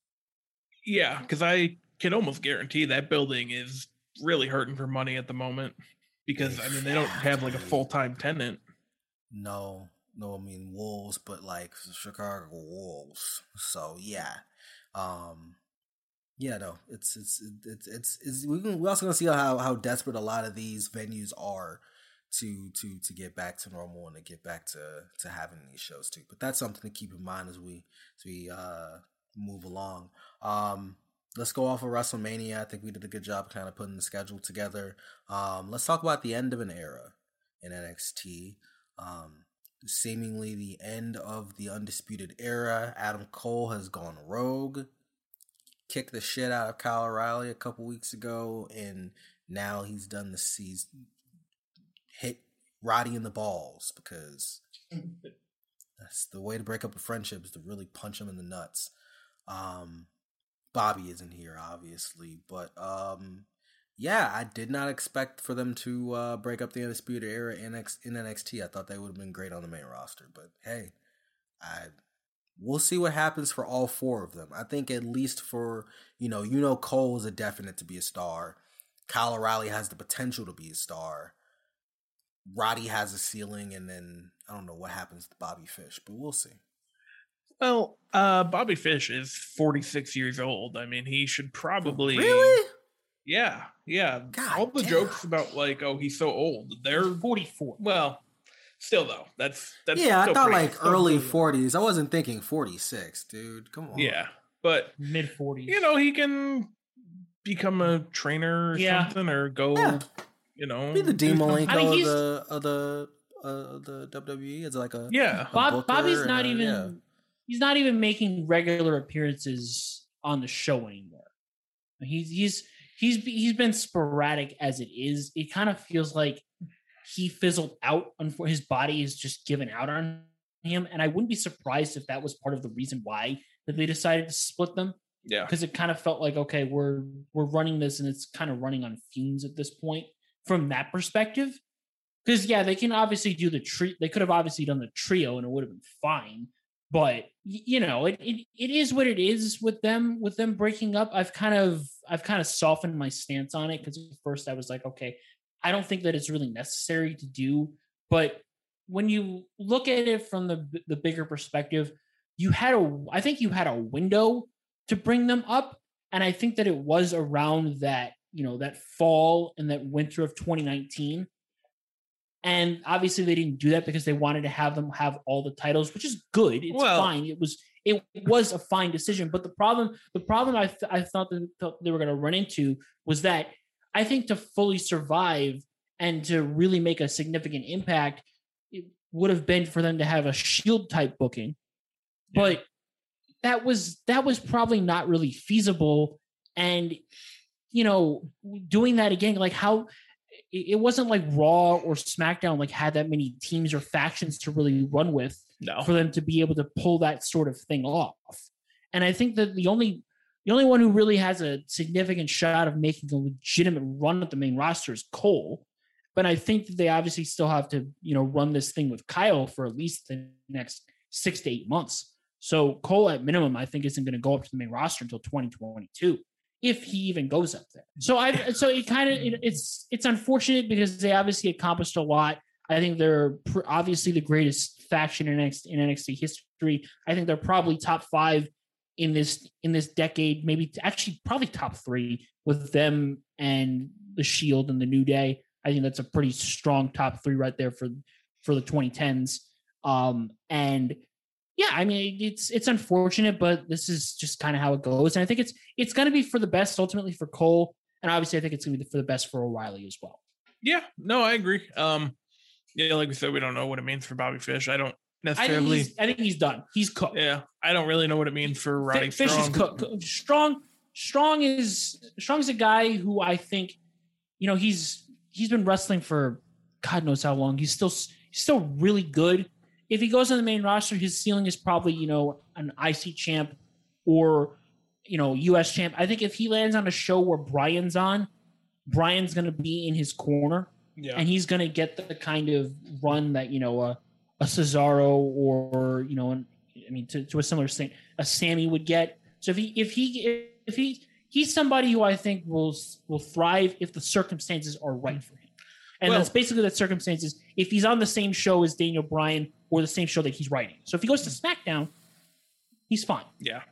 Yeah, because I can almost guarantee that building is really hurting for money at the moment. Because I mean, they don't have like a full time tenant. No, no, I mean Wolves, but like Chicago Wolves. So yeah, um, yeah, no, it's it's it's it's, it's we can, we're also gonna see how how desperate a lot of these venues are to to to get back to normal and to get back to to having these shows too. But that's something to keep in mind as we as we uh, move along. Um, let's go off of WrestleMania. I think we did a good job kind of putting the schedule together. Um, let's talk about the end of an era in N X T. Um, seemingly the end of the Undisputed Era. Adam Cole has gone rogue, kicked the shit out of Kyle O'Reilly a couple weeks ago, and now he's done the he's hit Roddy in the balls, because that's the way to break up a friendship, is to really punch him in the nuts. Um, Bobby isn't here, obviously, but um, yeah, I did not expect for them to uh, break up the Undisputed Era in, X- in N X T. I thought they would have been great on the main roster, but hey, I we'll see what happens for all four of them. I think at least for, you know, you know, Cole is a definite to be a star. Kyle O'Reilly has the potential to be a star. Roddy has a ceiling, and then I don't know what happens to Bobby Fish, but we'll see. Well, uh, Bobby Fish is forty-six years old. I mean, he should probably... Really? Yeah, yeah. God All the damn. jokes about, like, oh, he's so old. They're forty-four. Well, still, though. That's... that's Yeah, I still thought pretty- like still early pretty- forties. I wasn't thinking forty-six, dude. Come on. Yeah, but, Mid forties. you know, he can become a trainer or Yeah. something, or go, Yeah. you know... Be the do Dean something. Malenko I mean, of he's- the of the uh, the W W E. It's like a Yeah. a Bob, booker Bobby's and not a- even yeah. he's not even making regular appearances on the show anymore. He's he's he's he's been sporadic as it is. It kind of feels like he fizzled out. Unfor- his body is just given out on him, and I wouldn't be surprised if that was part of the reason why that they decided to split them. Yeah. Because it kind of felt like, okay, we're we're running this, and it's kind of running on fumes at this point from that perspective. Because yeah, they can obviously do the tri- They could have obviously done the trio, and it would have been fine. But y- you know, it, it it is what it is with them with them breaking up. I've kind of I've kind of softened my stance on it, because at first I was like, okay, I don't think that it's really necessary to do. But when you look at it from the the bigger perspective, you had a I think you had a window to bring them up, and I think that it was around that, you know, that fall and that winter of twenty nineteen. And obviously they didn't do that because they wanted to have them have all the titles, which is good. It's Well- fine. It was it was a fine decision. But the problem the problem I th- I thought that thought they were going to run into was that I think to fully survive and to really make a significant impact, it would have been for them to have a Shield type booking. Yeah. But that was that was probably not really feasible. And you know, doing that again, like how it wasn't like Raw or SmackDown like had that many teams or factions to really run with No. for them to be able to pull that sort of thing off. And I think that the only the only one who really has a significant shot of making a legitimate run at the main roster is Cole. But I think that they obviously still have to, you know, run this thing with Kyle for at least the next six to eight months. So Cole at minimum, I think, isn't going to go up to the main roster until twenty twenty-two. If he even goes up there. So I, so it kind of, it, it's, it's unfortunate because they obviously accomplished a lot. I think they're pr- obviously the greatest faction in N X T, in N X T history. I think they're probably top five in this, in this decade, maybe actually probably top three with them and the Shield and the New Day. I think that's a pretty strong top three right there for, for the twenty tens. Um, and yeah, I mean, it's it's unfortunate, but this is just kind of how it goes. And I think it's it's going to be for the best ultimately for Cole, and obviously I think it's going to be for the best for O'Reilly as well. Yeah, no, I agree. Um, yeah, like we said, we don't know what it means for Bobby Fish. I don't I think necessarily. he's, I think he's done. He's cooked. Yeah, I don't really know what it means for Roddy Fish Strong. is cooked. Strong, Strong is Strong is a guy who I think, you know, he's he's been wrestling for God knows how long. He's still he's still really good. If he goes on the main roster, his ceiling is probably, you know, an I C champ or, you know, U S champ. I think if he lands on a show where Brian's on, Brian's going to be in his corner, Yeah, and he's going to get the kind of run that, you know, a, a Cesaro or, you know, an, I mean, to, to a similar extent, a Sammy would get. So if he, if he, if he, he's somebody who I think will will thrive if the circumstances are right for him. And Well- that's basically the circumstances. If he's on the same show as Daniel Bryan or the same show that he's writing. So if he goes to SmackDown, he's fine. yeah.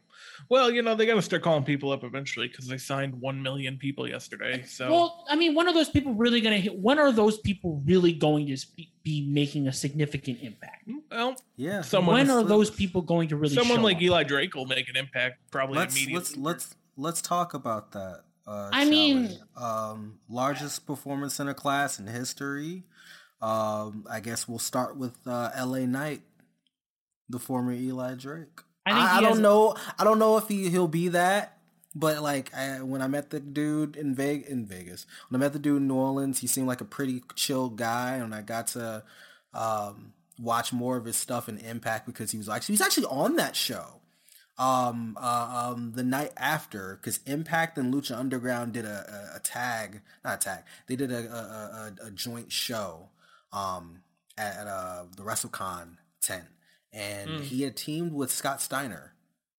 Well, you know, they got to start calling people up eventually because they signed one million people yesterday. So, well, I mean, when are those people really going to hit? When are those people really going to be making a significant impact? Well, yeah. Someone, when are those people going to really? Someone show like up? Eli Drake will make an impact probably let's, immediately. Let's let's let's talk about that. Uh, I mean, we? um, largest performance center class in history. Um, I guess we'll start with uh, L A Knight, the former Eli Drake. I, think I, I don't know. I don't know if he he'll be that, but like I, when I met the dude in Vegas, in Vegas, when I met the dude in New Orleans, he seemed like a pretty chill guy, and I got to um, watch more of his stuff in Impact because he was actually he was actually on that show um, uh, um, the night after because Impact and Lucha Underground did a, a, a tag, not a tag, they did a a, a, a joint show um, at, at uh, the WrestleCon tent. And mm. he had teamed with Scott Steiner,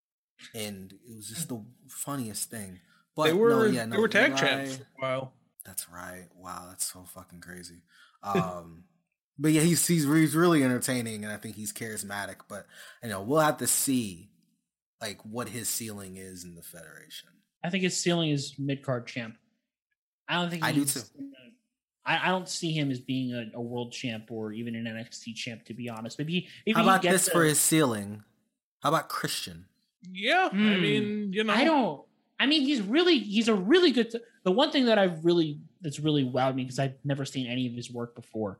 and it was just the funniest thing. But they were, no, yeah, no, they were tag Eli, champs for a while. That's right. Wow, that's so fucking crazy. Um, but yeah, he's, he's he's really entertaining, and I think he's charismatic. But you know, we'll have to see like what his ceiling is in the Federation. I think his ceiling is mid card champ. I don't think I do too. I, I don't see him as being a, a world champ or even an N X T champ, to be honest. Maybe, maybe how about he gets this a, for his ceiling? How about Christian? Yeah, mm, I mean, you know, I don't. I mean, he's really he's a really good. T- the one thing that I've really that's really wowed me because I've never seen any of his work before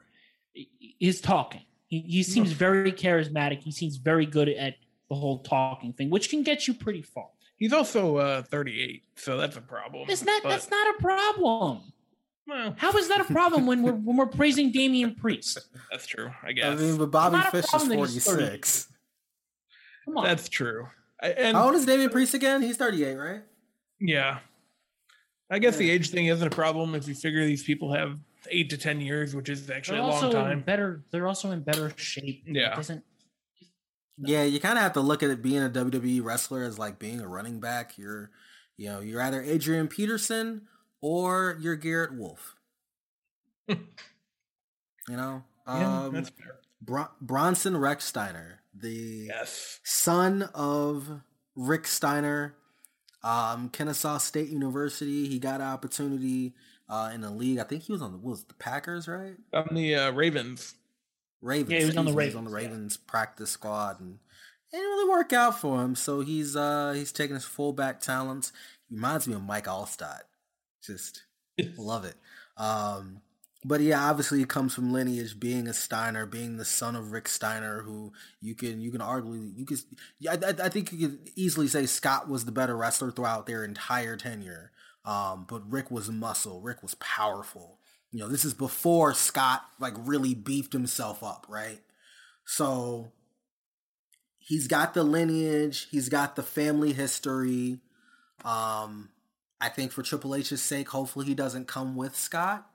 is talking. He, he seems very charismatic. He seems very good at the whole talking thing, which can get you pretty far. He's also uh, thirty-eight, so that's a problem. It's not. But... That's not a problem. Well, how is that a problem when we're when we're praising Damian Priest? That's true, I guess. I mean, but Bobby Fish is forty-six. Come on, that's true. I, and how old is Damian Priest again? He's thirty-eight, right? Yeah, I guess yeah. the age thing isn't a problem if you figure these people have eight to ten years, which is actually they're a long time. Better, they're also in better shape. Yeah, it doesn't. Yeah, you kind of have to look at it being a W W E wrestler as like being a running back. You're, you know, you're either Adrian Peterson or you're Garrett Wolf. You know? Yeah, um, that's fair. Bron- Bronson Rex Steiner, the yes. son of Rick Steiner, um, Kennesaw State University. He got an opportunity uh, in the league. I think he was on the, what was it, the Packers, right? On the uh, Ravens. Ravens. Yeah, he was on the he Ravens. Was on the Ravens yeah. practice squad, and it didn't really work out for him. So he's uh, he's taking his fullback talents. He reminds me of Mike Allstott. Just love it. Um, but yeah, obviously he comes from lineage, being a Steiner, being the son of Rick Steiner, who you can you can arguably you could I, I think you could easily say Scott was the better wrestler throughout their entire tenure. Um, but Rick was muscle. Rick was powerful. You know, this is before Scott like really beefed himself up, right? So he's got the lineage, he's got the family history. Um, I think for Triple H's sake, hopefully he doesn't come with Scott.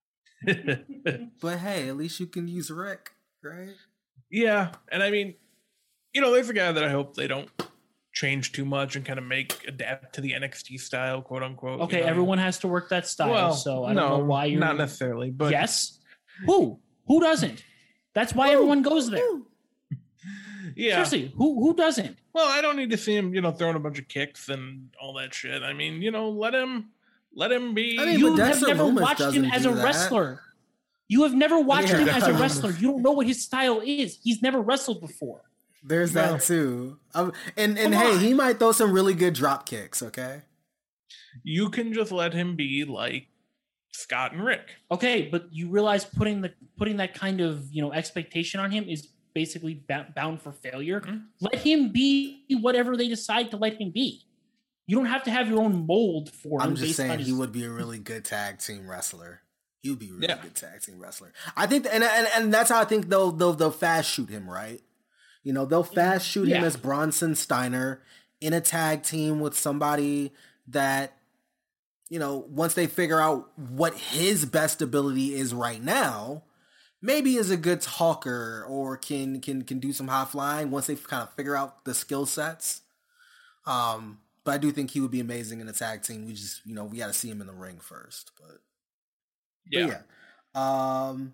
But hey, at least you can use Rick, right? Yeah, and I mean, you know, there's a guy that I hope they don't change too much and kind of make adapt to the N X T style, quote unquote. Okay, you know? Everyone has to work that style, well, so I don't no, know why you're not necessarily, but yes, who who doesn't? That's why who? everyone goes there. Who? Yeah, seriously, who who doesn't? Well, I don't need to see him, you know, throwing a bunch of kicks and all that shit. I mean, you know, let him let him be. I mean, you have never Loomis watched him as a that. wrestler. You have never watched yeah, him as a wrestler. You don't know what his style is. He's never wrestled before. There's that well, too. Um, and and hey, on. he might throw some really good drop kicks, okay? You can just let him be like Scott and Rick. Okay, but you realize putting the putting that kind of, you know, expectation on him is basically bound for failure. Mm-hmm. Let him be whatever they decide to let him be. You don't have to have your own mold for him. I'm just saying his... he would be a really good tag team wrestler. He would be a really yeah. good tag team wrestler. I think, and and, and that's how I think they'll, they'll they'll fast shoot him, right? You know, they'll fast shoot yeah. him as Bronson Steiner in a tag team with somebody that, you know, once they figure out what his best ability is right now, maybe is a good talker or can can can do some high flying once they kind of figure out the skill sets. Um, but I do think he would be amazing in a tag team. We just, you know, we got to see him in the ring first. But yeah, but yeah. Um,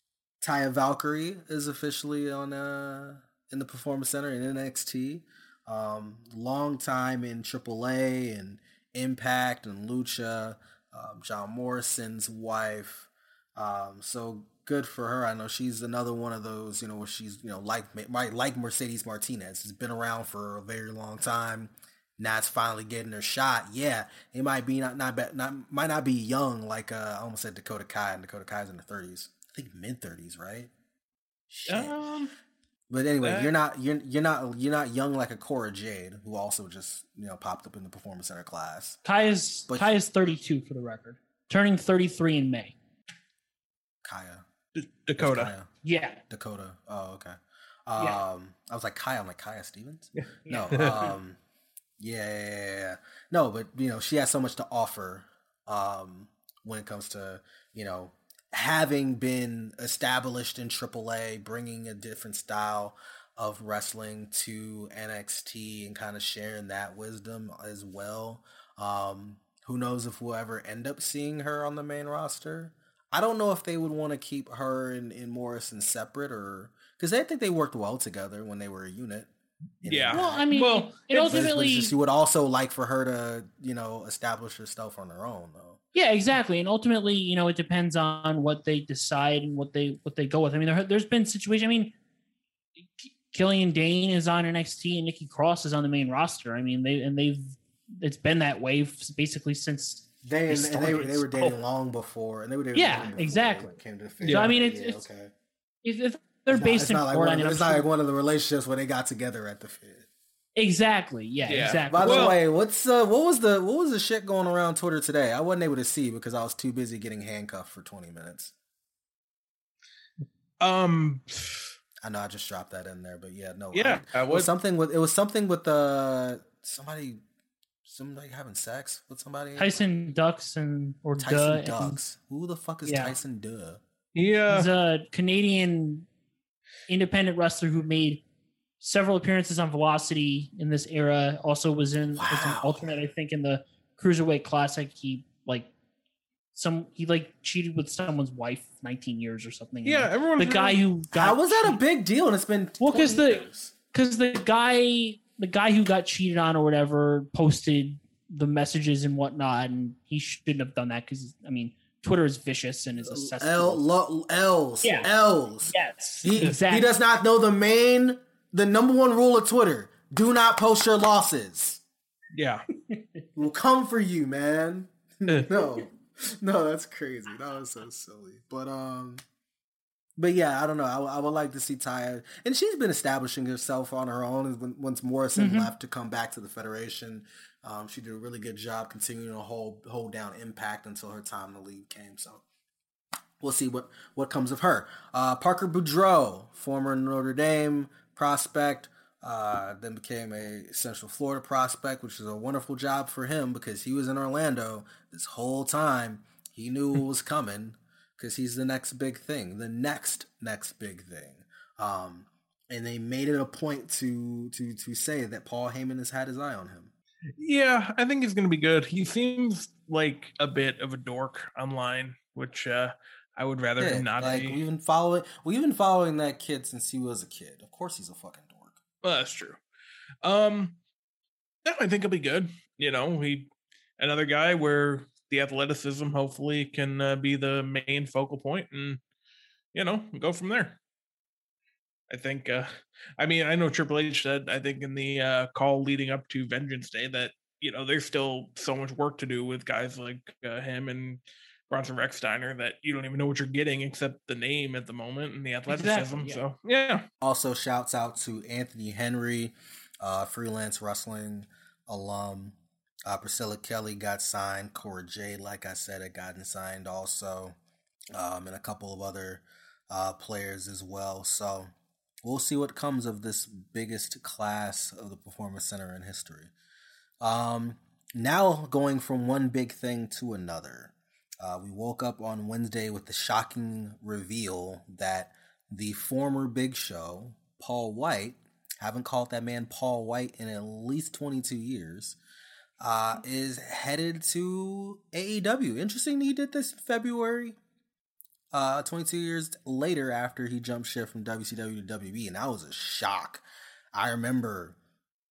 Taya Valkyrie is officially on uh in the Performance Center in N X T. Um, long time in triple A and Impact and Lucha. Um, John Morrison's wife. Um, so good for her. I know she's another one of those, you know, where she's, you know, like like Mercedes Martinez. Has been around for a very long time. Now it's finally getting her shot. Yeah, it might be not not not might not be young like uh, I almost said Dakota Kai, and Dakota Kai's in the thirties. I think mid thirties, right? Shit. Um, but anyway, that... you're not you're you're not you're not young like a Cora Jade, who also just, you know, popped up in the Performance Center class. Kai is but, Kai is thirty-two for the record, turning thirty-three in May. Kaya. D- Dakota. Kaya? Yeah. Dakota. Oh, okay. Um, yeah. I was like Kaya. I'm like Kaya Stevens. Yeah. No. Um, yeah, yeah, yeah, yeah. No, but you know, she has so much to offer. Um, when it comes to, you know, having been established in triple A, bringing a different style of wrestling to N X T and kind of sharing that wisdom as well. Um, who knows if we'll ever end up seeing her on the main roster. I don't know if they would want to keep her and, and Morrison separate, or because I think they worked well together when they were a unit. Yeah. Well, I mean, well, it ultimately you would also like for her to, you know, establish herself on her own, though. Yeah, exactly. And ultimately, you know, it depends on what they decide and what they what they go with. I mean, there, there's been situations. I mean, Killian Dane is on N X T and Nikki Cross is on the main roster. I mean, they and they've it's been that way basically since. They, they, and they, were, they were dating oh. long before, and they were dating yeah, long exactly. Came to yeah. So I mean, it's, yeah, it's okay. If, if they're it's based not, in it's Florida, not like one of, it's sure. not like one of the relationships where they got together at the fit. Exactly. Yeah, yeah. Exactly. By well, the way, what's uh, what was the what was the shit going around Twitter today? I wasn't able to see because I was too busy getting handcuffed for twenty minutes. Um, I know I just dropped that in there, but yeah, no. Yeah, I, I was, it was something with it was something with uh somebody. Somebody having sex with somebody? Tyson Ducks and or Tyson Duh Ducks. And, Who the fuck is yeah. Tyson Duh? Yeah, he's a Canadian independent wrestler who made several appearances on Velocity in this era. Also was in wow. was an alternate, I think, in the Cruiserweight Classic. He like some he like cheated with someone's wife nineteen years or something. Yeah, everyone. The guy who got how was that a big deal? And it's been well because the because the guy. The guy who got cheated on or whatever posted the messages and whatnot, and he shouldn't have done that because, I mean, Twitter is vicious and is a cesspool. L, lo, L's. Yeah. L's. Yes. He, exactly. he does not know the main, the number one rule of Twitter. Do not post your losses. Yeah. We'll come for you, man. no. No, that's crazy. That was so silly. But, um... But yeah, I don't know. I, I would like to see Taya, and she's been establishing herself on her own. When, once Morrison mm-hmm. left to come back to the Federation, um, she did a really good job continuing to hold hold down Impact until her time to leave came. So we'll see what, what comes of her. Uh, Parker Boudreaux, former Notre Dame prospect, uh, then became a Central Florida prospect, which is a wonderful job for him because he was in Orlando this whole time. He knew what was coming. Because he's the next big thing, the next next big thing, um, and they made it a point to to to say that Paul Heyman has had his eye on him. Yeah, I think he's going to be good. He seems like a bit of a dork online, which uh, I would rather yeah, him not like, be. We've been following, we've been following that kid since he was a kid. Of course, he's a fucking dork. Well, that's true. Um, yeah, I think he'll be good. You know, he another guy where. The athleticism hopefully can uh, be the main focal point and, you know, go from there. I think, uh, I mean, I know Triple H said, I think in the uh, call leading up to Vengeance Day that, you know, there's still so much work to do with guys like uh, him and Bronson Rex-Steiner that you don't even know what you're getting except the name at the moment and the athleticism. Exactly, yeah. So, yeah. Also, shouts out to Anthony Henry, uh, freelance wrestling alum. Uh, Priscilla Kelly got signed. Cora Jade, like I said, had gotten signed also. Um, and a couple of other uh, players as well. So we'll see what comes of this biggest class of the Performance Center in history. Um, now going from one big thing to another. Uh, we woke up on Wednesday with the shocking reveal that the former Big Show, Paul White, haven't called that man Paul White in at least twenty-two years, Uh, is headed to A E W. Interesting he did this in February, uh, twenty-two years later after he jumped ship from W C W to W W E, and that was a shock. I remember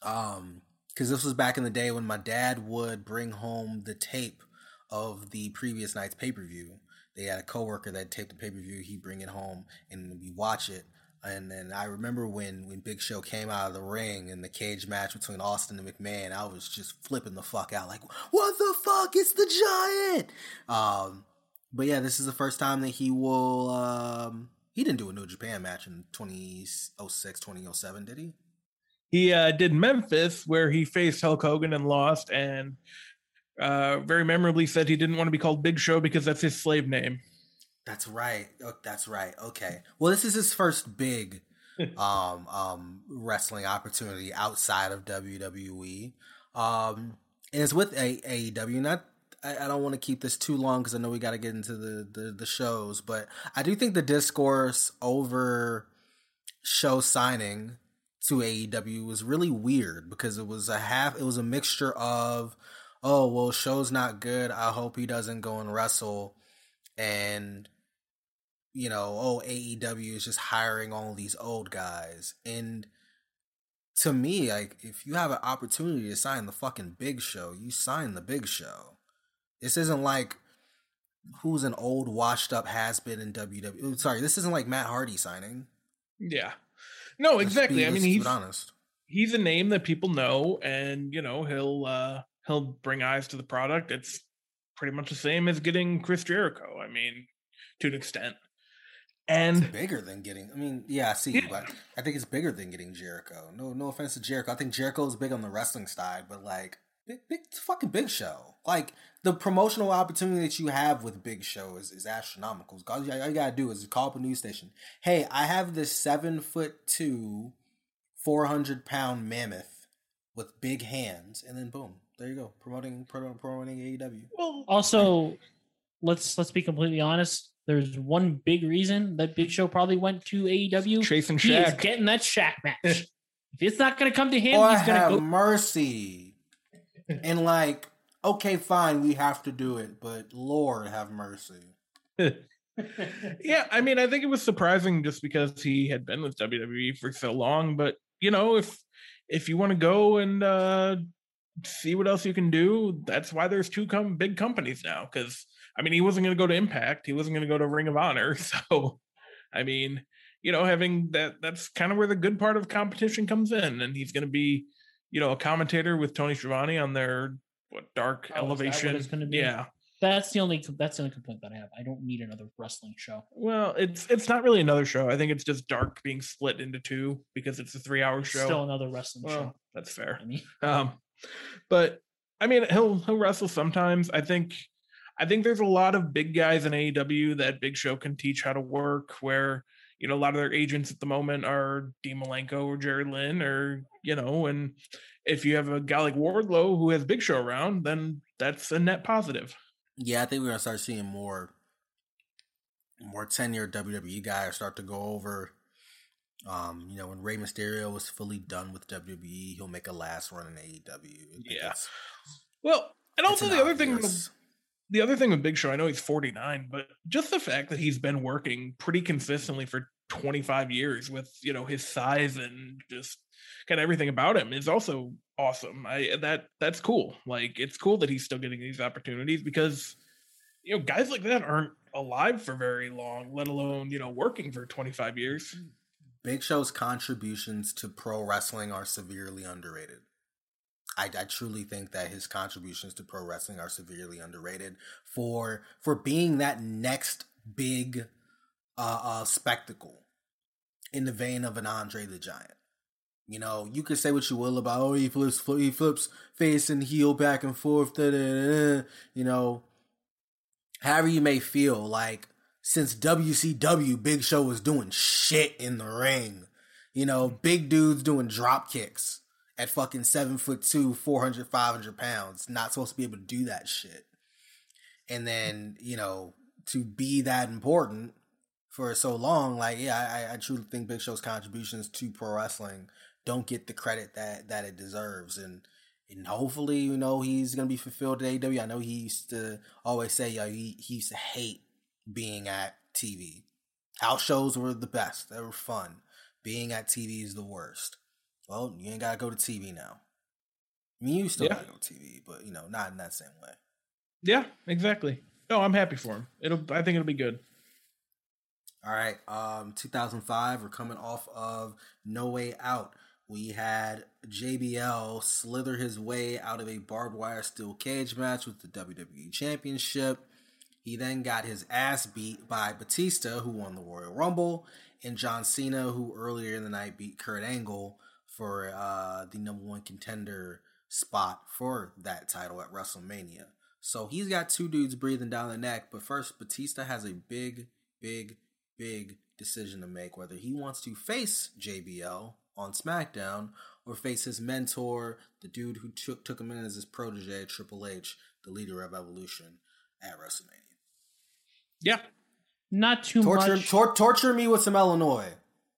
Um, because this was back in the day when my dad would bring home the tape of the previous night's pay per view. They had a coworker that taped the pay per view. He'd bring it home and we watch it. And then I remember when, when Big Show came out of the ring in the cage match between Austin and McMahon, I was just flipping the fuck out. Like, what the fuck? It's the Giant! Um, but yeah, this is the first time that he will... Um, he didn't do a New Japan match in twenty oh six, twenty oh seven, did he? He uh, did Memphis, where he faced Hulk Hogan and lost, and uh, very memorably said he didn't want to be called Big Show because that's his slave name. That's right. Oh, that's right. Okay. Well, this is his first big um, um, wrestling opportunity outside of W W E. Um, and it's with A E W. Not, I, I don't want to keep this too long because I know we got to get into the, the, the shows, but I do think the discourse over Show signing to A E W was really weird because it was a half, it was a mixture of, oh, well, Show's not good. I hope he doesn't go and wrestle. And, you know, oh, A E W is just hiring all these old guys. And to me, like, if you have an opportunity to sign the fucking Big Show, you sign the Big Show. This isn't like who's an old, washed up has-been in W W E. Sorry, this isn't like Matt Hardy signing. Yeah. No, exactly. Be, I mean, he's honest. He's a name that people know, and, you know, he'll uh, he'll bring eyes to the product. It's pretty much the same as getting Chris Jericho. I mean, to an extent. And it's bigger than getting, I mean, yeah, I see, yeah. But I think it's bigger than getting Jericho. No, no offense to Jericho. I think Jericho is big on the wrestling side, but like, big, big, it's a fucking Big Show. Like, the promotional opportunity that you have with Big Show is, is astronomical. All you, all you gotta do is call up a news station. Hey, I have this seven foot two, four hundred pound mammoth with big hands, and then boom, there you go, promoting, promoting A E W. Well, also, let's let's be completely honest. There's one big reason that Big Show probably went to A E W. Chasing Shaq. He is getting that Shaq match. If it's not going to come to him, or he's going to go. Mercy. And like, okay, fine, we have to do it, but Lord have mercy. Yeah, I mean, I think it was surprising just because he had been with W W E for so long. But, you know, if if you want to go and uh, see what else you can do, that's why there's two com- big companies now. Because, I mean, he wasn't going to go to Impact. He wasn't going to go to Ring of Honor. So, I mean, you know, having that, that's kind of where the good part of competition comes in. And he's going to be, you know, a commentator with Tony Schiavone on their what Dark oh, Elevation. Is that what it's be? Yeah. That's the only that's the only complaint that I have. I don't need another wrestling show. Well, it's it's not really another show. I think it's just Dark being split into two because it's a three hour show. Still another wrestling well, show. That's fair. I mean. Um, but I mean, he'll he'll wrestle sometimes. I think I think there's a lot of big guys in A E W that Big Show can teach how to work. Where you know a lot of their agents at the moment are Dean Malenko or Jerry Lynn, or you know, and if you have a guy like Wardlow who has Big Show around, then that's a net positive. Yeah, I think we're gonna start seeing more, more tenured W W E guys start to go over. Um, you know, when Rey Mysterio was fully done with W W E, he'll make a last run in A E W. Yeah. Well, and also the other thing, the other thing with Big Show, I know he's forty-nine, but just the fact that he's been working pretty consistently for twenty-five years with you know his size and just kind of everything about him is also awesome. I that that's cool. Like it's cool that he's still getting these opportunities because you know guys like that aren't alive for very long, let alone you know working for twenty-five years. Big Show's contributions to pro wrestling are severely underrated. I, I truly think that his contributions to pro wrestling are severely underrated for for being that next big uh, uh, spectacle in the vein of an Andre the Giant. You know, you could say what you will about, oh, he flips, he flips face and heel back and forth, da, da, da, da. You know, however you may feel, like, since W C W, Big Show was doing shit in the ring. You know, big dudes doing drop kicks at fucking seven foot two, four hundred, five hundred pounds. Not supposed to be able to do that shit. And then, you know, to be that important for so long, like, yeah, I, I truly think Big Show's contributions to pro wrestling don't get the credit that, that it deserves. And and hopefully, you know, he's going to be fulfilled at A E W. I know he used to always say, yo, he, he used to hate being at T V. House shows were the best. They were fun. Being at T V is the worst. Well, you ain't gotta go to T V now. I mean, you still yeah. gotta go to T V, but you know, not in that same way. Yeah, exactly. No, I'm happy for him. It'll. I think it'll be good. All right. Um, two thousand five. We're coming off of No Way Out. We had J B L slither his way out of a barbed wire steel cage match with the W W E Championship. He then got his ass beat by Batista, who won the Royal Rumble, and John Cena, who earlier in the night beat Kurt Angle for uh, the number one contender spot for that title at WrestleMania. So he's got two dudes breathing down the neck, but first, Batista has a big, big, big decision to make, whether he wants to face J B L on SmackDown or face his mentor, the dude who took, took him in as his protege, Triple H, the leader of Evolution, at WrestleMania. Yeah. Not too torture, much. Tor- torture me with some Illinois.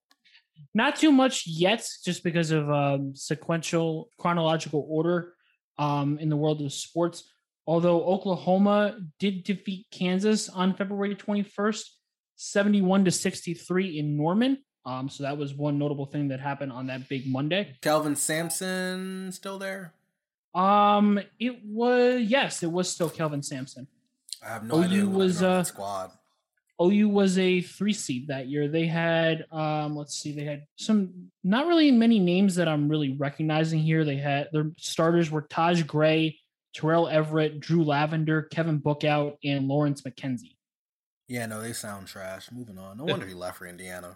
Not too much yet, just because of um, sequential chronological order um, in the world of sports. Although Oklahoma did defeat Kansas on February twenty-first, seventy-one to sixty-three in Norman. Um, so that was one notable thing that happened on that big Monday. Kelvin Sampson still there? Um, it was yes, it was still Kelvin Sampson. I have no O U idea who was uh, on that squad. O U was a three seed that year. They had, um, let's see, they had some not really many names that I'm really recognizing here. They had their starters were Taj Gray, Terrell Everett, Drew Lavender, Kevin Bookout, and Lawrence McKenzie. Yeah, no, they sound trash. Moving on. No wonder he left for Indiana.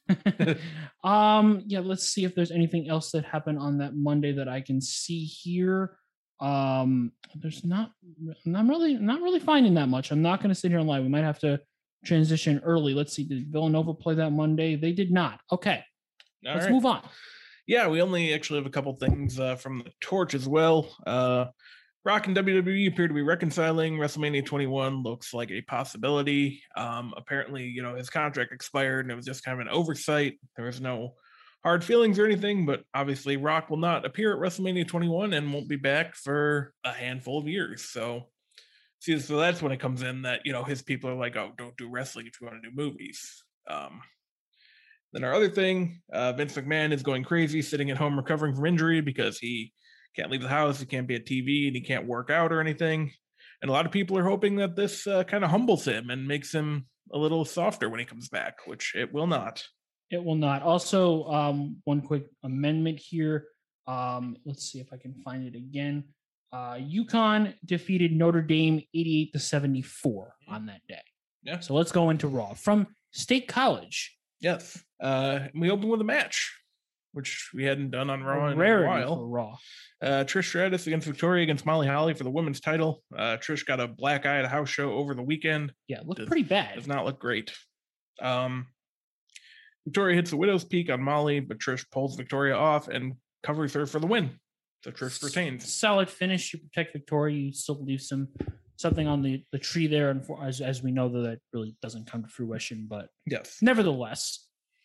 um, yeah, let's see if there's anything else that happened on that Monday that I can see here. Um, there's not, I'm really not really finding that much. I'm not going to sit here and lie. We might have to transition early. Let's see. Did Villanova play that Monday? They did not. Okay. All Let's right. move on. Yeah, we only actually have a couple things uh, from the Torch as well. Uh, Rock and W W E appear to be reconciling. WrestleMania twenty-one looks like a possibility. Um, apparently, you know, his contract expired and it was just kind of an oversight. There was no hard feelings or anything, but obviously Rock will not appear at WrestleMania twenty-one and won't be back for a handful of years. So, see, so that's when it comes in that, you know, his people are like, oh, don't do wrestling if you want to do movies. Um, then our other thing, uh, Vince McMahon is going crazy, sitting at home recovering from injury because he can't leave the house, he can't be at T V, and he can't work out or anything. And a lot of people are hoping that this uh, kind of humbles him and makes him a little softer when he comes back, which it will not. It will not. Also, um, one quick amendment here. Um, let's see if I can find it again. Uh, UConn defeated Notre Dame eighty-eight to seventy-four on that day. Yeah. So let's go into Raw. From State College. Yes. Uh, we open with a match, which we hadn't done on Raw a in rarity a while. For Raw. Uh, Trish Stratus against Victoria against Molly Holly for the women's title. Uh, Trish got a black eye at a house show over the weekend. Yeah, it looked does, pretty bad. Does not look great. Um, Victoria hits the Widow's Peak on Molly, but Trish pulls Victoria off and covers her for the win. So Trish retains. Solid finish. You protect Victoria. You still leave some something on the, the tree there. And for, as, as we know, that, that really doesn't come to fruition. But yes, nevertheless.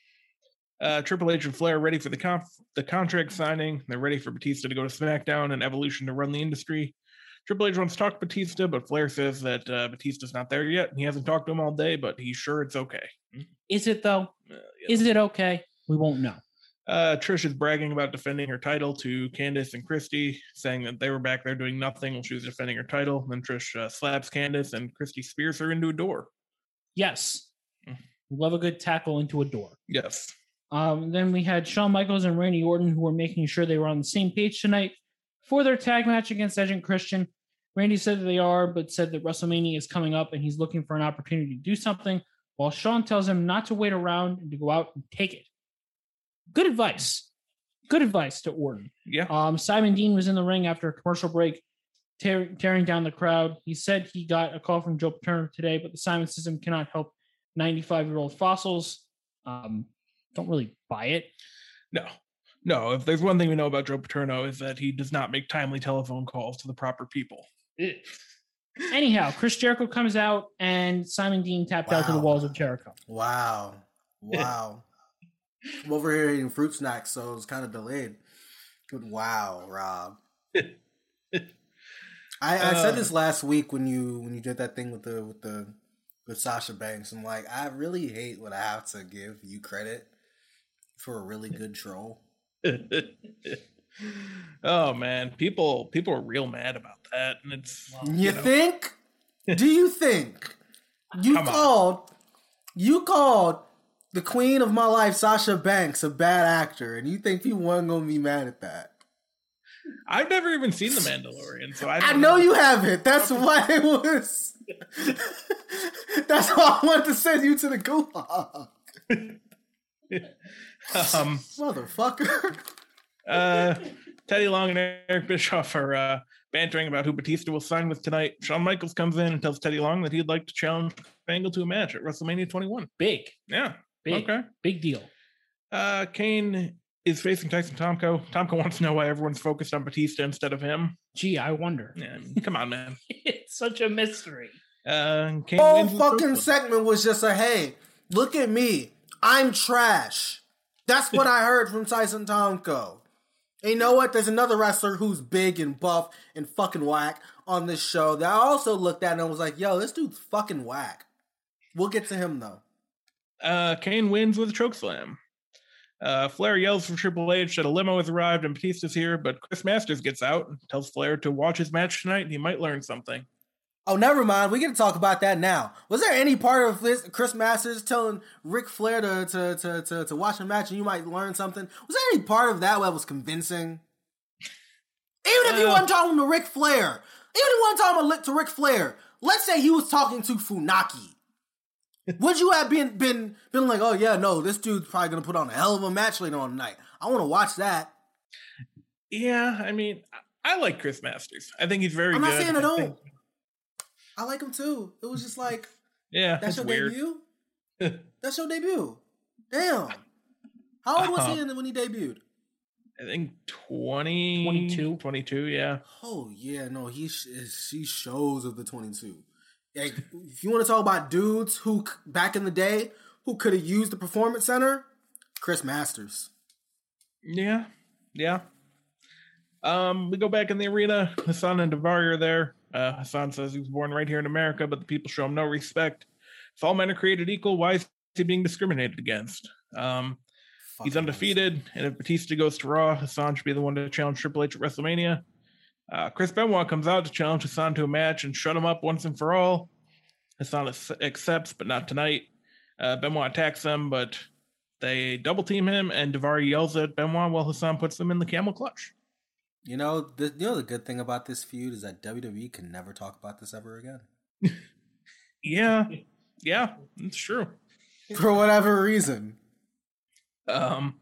Uh, Triple H and Flair ready for the comp- the contract signing. They're ready for Batista to go to SmackDown and Evolution to run the industry. Triple H wants to talk to Batista, but Flair says that uh, Batista's not there yet. He hasn't talked to him all day, but he's sure it's okay. Is it, though? Uh, yeah. Is it okay? We won't know. Uh, Trish is bragging about defending her title to Candice and Christy, saying that they were back there doing nothing while she was defending her title. Then Trish uh, slaps Candice, and Christy spears her into a door. Yes. Mm. We love a good tackle into a door. Yes. Um, then we had Shawn Michaels and Randy Orton, who were making sure they were on the same page tonight for their tag match against Edge and Christian. Randy said that they are, but said that WrestleMania is coming up and he's looking for an opportunity to do something, while Shawn tells him not to wait around and to go out and take it. Good advice. Good advice to Orton. Yeah. Um, Simon Dean was in the ring after a commercial break, tear, tearing down the crowd. He said he got a call from Joe Paterno today, but the Simon system cannot help ninety-five-year-old fossils. Um, Don't really buy it. No, no. If there's one thing we know about Joe Paterno is that he does not make timely telephone calls to the proper people. Anyhow, Chris Jericho comes out and Simon Dean tapped wow. out to the walls of Jericho. Wow. Wow. I'm over here eating fruit snacks, so it's kind of delayed. Good wow, Rob. I, I uh, said this last week when you when you did that thing with the with the with Sasha Banks. I'm like, I really hate when I have to give you credit for a really good troll. Oh man, people people are real mad about that, and it's you, you know. think? Do you think you Come called on. you called the queen of my life, Sasha Banks, a bad actor, and you think people weren't gonna be mad at that? I've never even seen The Mandalorian, so I, I know, know you haven't. That's why it was. That's why I wanted to send you to the gulag. um, Motherfucker. Uh, Teddy Long and Eric Bischoff are uh, bantering about who Batista will sign with tonight. Shawn Michaels comes in and tells Teddy Long that he'd like to challenge Angle to a match at WrestleMania twenty-one. Big. Yeah. Big. Okay. Big deal. Uh, Kane is facing Tyson Tomko. Tomko wants to know why everyone's focused on Batista instead of him. Gee, I wonder. Yeah, come on, man. It's such a mystery. Uh, Kane whole fucking segment was just a, hey, look at me. I'm trash. That's what I heard from Tyson Tomko. And you know what? There's another wrestler who's big and buff and fucking whack on this show that I also looked at and was like, yo, this dude's fucking whack. We'll get to him, though. Uh, Kane wins with a chokeslam. Uh, Flair yells for Triple H that a limo has arrived and Batista's here, but Chris Masters gets out and tells Flair to watch his match tonight and he might learn something. Oh, never mind. We get to talk about that now. Was there any part of this, Chris Masters telling Ric Flair to, to, to, to, to watch a match and you might learn something? Was there any part of that that was convincing? Even if uh, you weren't talking to Ric Flair, even if you weren't talking about to Ric Flair, let's say he was talking to Funaki. Would you have been, been, been like, oh yeah, no, this dude's probably going to put on a hell of a match later on tonight. I want to watch that. Yeah, I mean, I like Chris Masters. I think he's very I'm good. I'm not saying I don't. Think... I like him too. It was just like, yeah, that's your weird. debut? That's your debut. Damn. How old was uh, he when he debuted? I think twenty, twenty-two. twenty-two, yeah. Oh, yeah, no, he, he shows of the twenty-two. Like, if you want to talk about dudes who, back in the day, who could have used the Performance Center, Chris Masters. Yeah, yeah. Um, we go back in the arena. Hassan and Daivari are there. Uh, Hassan says he was born right here in America, but the people show him no respect. If all men are created equal, why is he being discriminated against? Um, he's undefeated, and if Batista goes to Raw, Hassan should be the one to challenge Triple H at WrestleMania. Uh, Chris Benoit comes out to challenge Hassan to a match and shut him up once and for all. Hassan accepts, but not tonight. Uh, Benoit attacks them, but they double team him, and Daivari yells at Benoit while Hassan puts them in the camel clutch. You know, the, you know the good thing about this feud is that W W E can never talk about this ever again. yeah, yeah, it's true. For whatever reason. Um,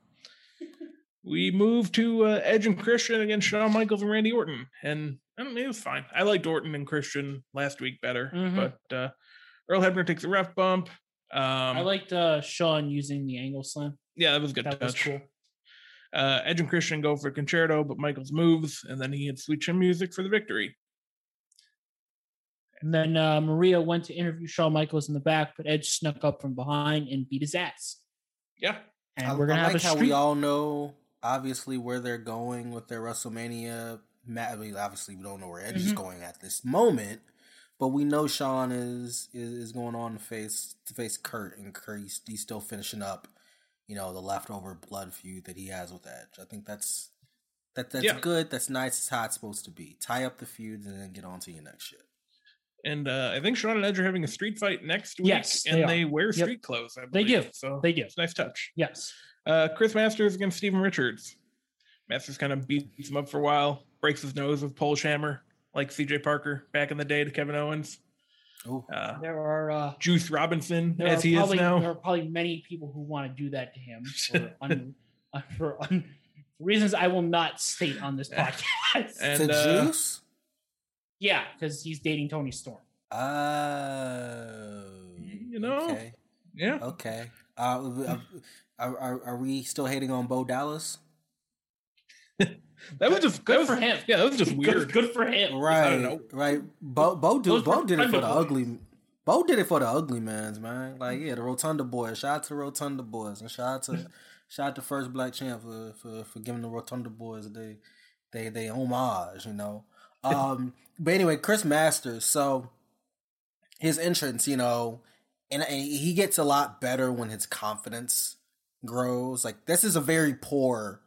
we move to uh, Edge and Christian against Shawn Michaels and Randy Orton, and I mean, it was fine. I liked Orton and Christian last week better, mm-hmm. but uh, Earl Hebner takes a ref bump. Um, I liked uh, Shawn using the angle slam. Yeah, that was a good that touch. Was cool. Uh, Edge and Christian go for a concerto, but Michaels moves, and then he hits Sweet Chin Music for the victory. And then uh, Maria went to interview Shawn Michaels in the back, but Edge snuck up from behind and beat his ass. Yeah. And I, we're gonna I have like a how street- we all know, obviously, where they're going with their WrestleMania match. I mean, obviously, we don't know where Edge mm-hmm. is going at this moment, but we know Shawn is is, is going on to face to face Kurt, and Kurt he's, he's still finishing up, you know, the leftover blood feud that he has with Edge. I think that's that that's yeah. good. That's nice. It's how it's supposed to be. Tie up the feuds and then get on to your next shit. And uh, I think Shawn and Edge are having a street fight next week, yes, and they, they wear yep. street clothes. I they do. So they do. It's a nice touch. Yes. Uh, Chris Masters against Steven Richards. Masters kind of beats him up for a while, breaks his nose with Polish hammer, like C J Parker back in the day to Kevin Owens. Uh, there are uh, Juice Robinson, there as he probably, is now. There are probably many people who want to do that to him for, un, for un, reasons I will not state on this podcast. And, to uh, Juice? Yeah, because he's dating Toni Storm. Oh, uh, you know, okay. yeah, okay. Uh, are, are are we still hating on Bo Dallas? that was just good was, for him. Yeah, that was just weird. Good, good for him. Right, right. Bo Bo, do, Bo did it for the ugly. Bo did it for the ugly mans, man. Like yeah, the Rotunda boys. Shout out to the Rotunda boys, and shout out to shout out to First Black Champ for, for, for giving the Rotunda boys they they they homage, you know. Um, but anyway, Chris Masters. So his entrance, you know, and, and he gets a lot better when his confidence grows. Like this is a very poor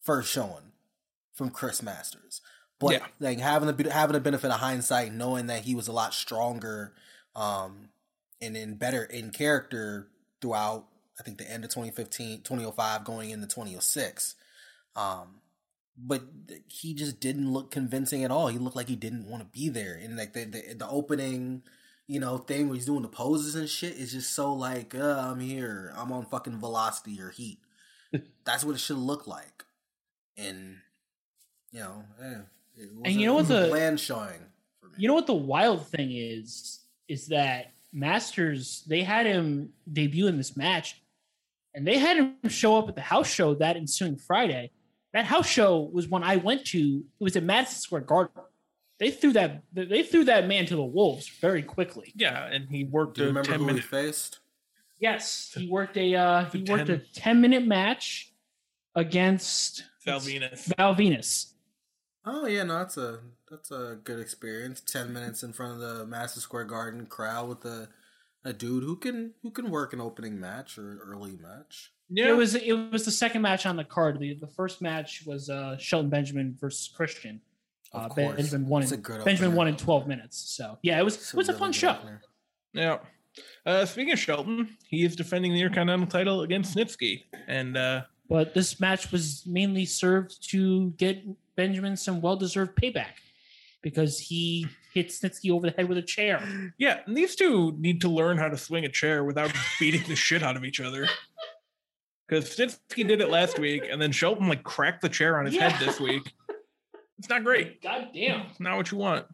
first showing from Chris Masters. But yeah. like having the having the benefit of hindsight, knowing that he was a lot stronger um, and in better in character throughout, I think the end of twenty fifteen, twenty oh five, going into twenty oh six. Um, but he just didn't look convincing at all. He looked like he didn't want to be there. And like the, the the opening, you know, thing where he's doing the poses and shit is just so like, uh, I'm here. I'm on fucking velocity or heat. That's what it should look like. And, you know, eh, it was and you know what the bland showing for me. You know what the wild thing is, is that Masters, they had him debut in this match, and they had him show up at the house show that ensuing Friday. That house show was one I went to. It was at Madison Square Garden. They threw that they threw that man to the wolves very quickly. Yeah, and he worked. Do you a remember ten who minute... he faced? Yes, he worked a uh, he the worked ten... a ten minute match against Val Venus. Val Venus. Oh yeah, no, that's a that's a good experience. Ten minutes in front of the Madison Square Garden crowd with a a dude who can who can work an opening match or an early match. Yeah, it was it was the second match on the card. The, the first match was uh, Shelton Benjamin versus Christian. Uh, Benjamin won. In, Benjamin won in twelve minutes. So yeah, it was it's it was a, a fun show. Opener. Yeah. Uh, speaking of Shelton, he is defending the Intercontinental title against Snitsky, and uh, but this match was mainly served to get Benjamin some well-deserved payback because he hit Snitsky over the head with a chair. Yeah, and these two need to learn how to swing a chair without beating the shit out of each other. Because Snitsky did it last week, and then Shelton like cracked the chair on his yeah. head this week. It's not great. God damn. It's not what you want.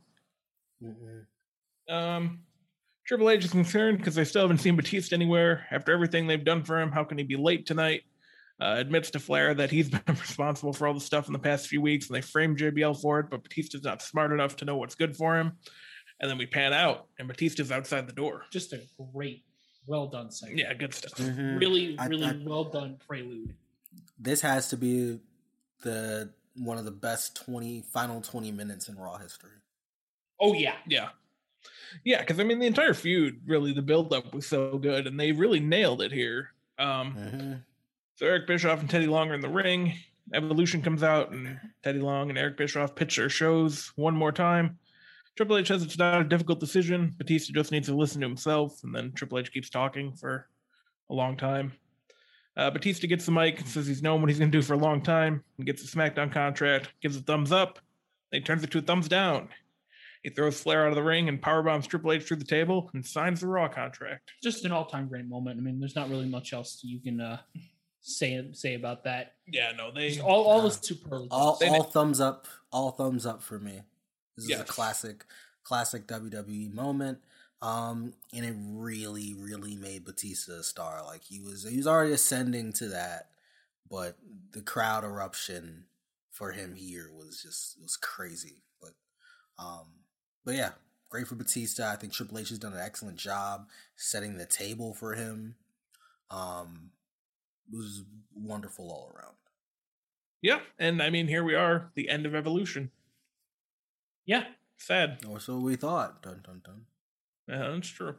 Mm-hmm. Um, Triple H is concerned because they still haven't seen Batista anywhere. After everything they've done for him, how can he be late tonight? Uh, admits to Flair that he's been responsible for all the stuff in the past few weeks, and they framed J B L for it, but Batista's not smart enough to know what's good for him. And then we pan out, and Batista's outside the door. Just a great, well done segment. Yeah, good stuff. Mm-hmm. Really, really I, I, well done prelude. This has to be the one of the best twenty final twenty minutes in Raw history. Oh yeah, yeah, yeah. Because I mean, the entire feud, really, the build-up was so good, and they really nailed it here. Um, mm-hmm. So Eric Bischoff and Teddy Long are in the ring. Evolution comes out, and Teddy Long and Eric Bischoff pitch their shows one more time. Triple H says it's not a difficult decision. Batista just needs to listen to himself, and then Triple H keeps talking for a long time. Uh, Batista gets the mic and says he's known what he's going to do for a long time. He gets a SmackDown contract, gives a thumbs up, then he turns it to a thumbs down. He throws Flair out of the ring and powerbombs Triple H through the table and signs the Raw contract. Just an all-time great moment. I mean, there's not really much else you can uh, say say about that. Yeah, no, they Just all all uh, the superlatives. All, they, all thumbs up, all thumbs up for me. This yes. is a classic, classic W W E moment. Um, and it really, really made Batista a star. Like he was, he was already ascending to that, but the crowd eruption for him here was just was crazy. But, um, but yeah, great for Batista. I think Triple H has done an excellent job setting the table for him. Um, it was wonderful all around. Yeah, and I mean, here we are, the end of Evolution. Yeah, sad. Or so we thought. Dun dun dun. Yeah, that's true.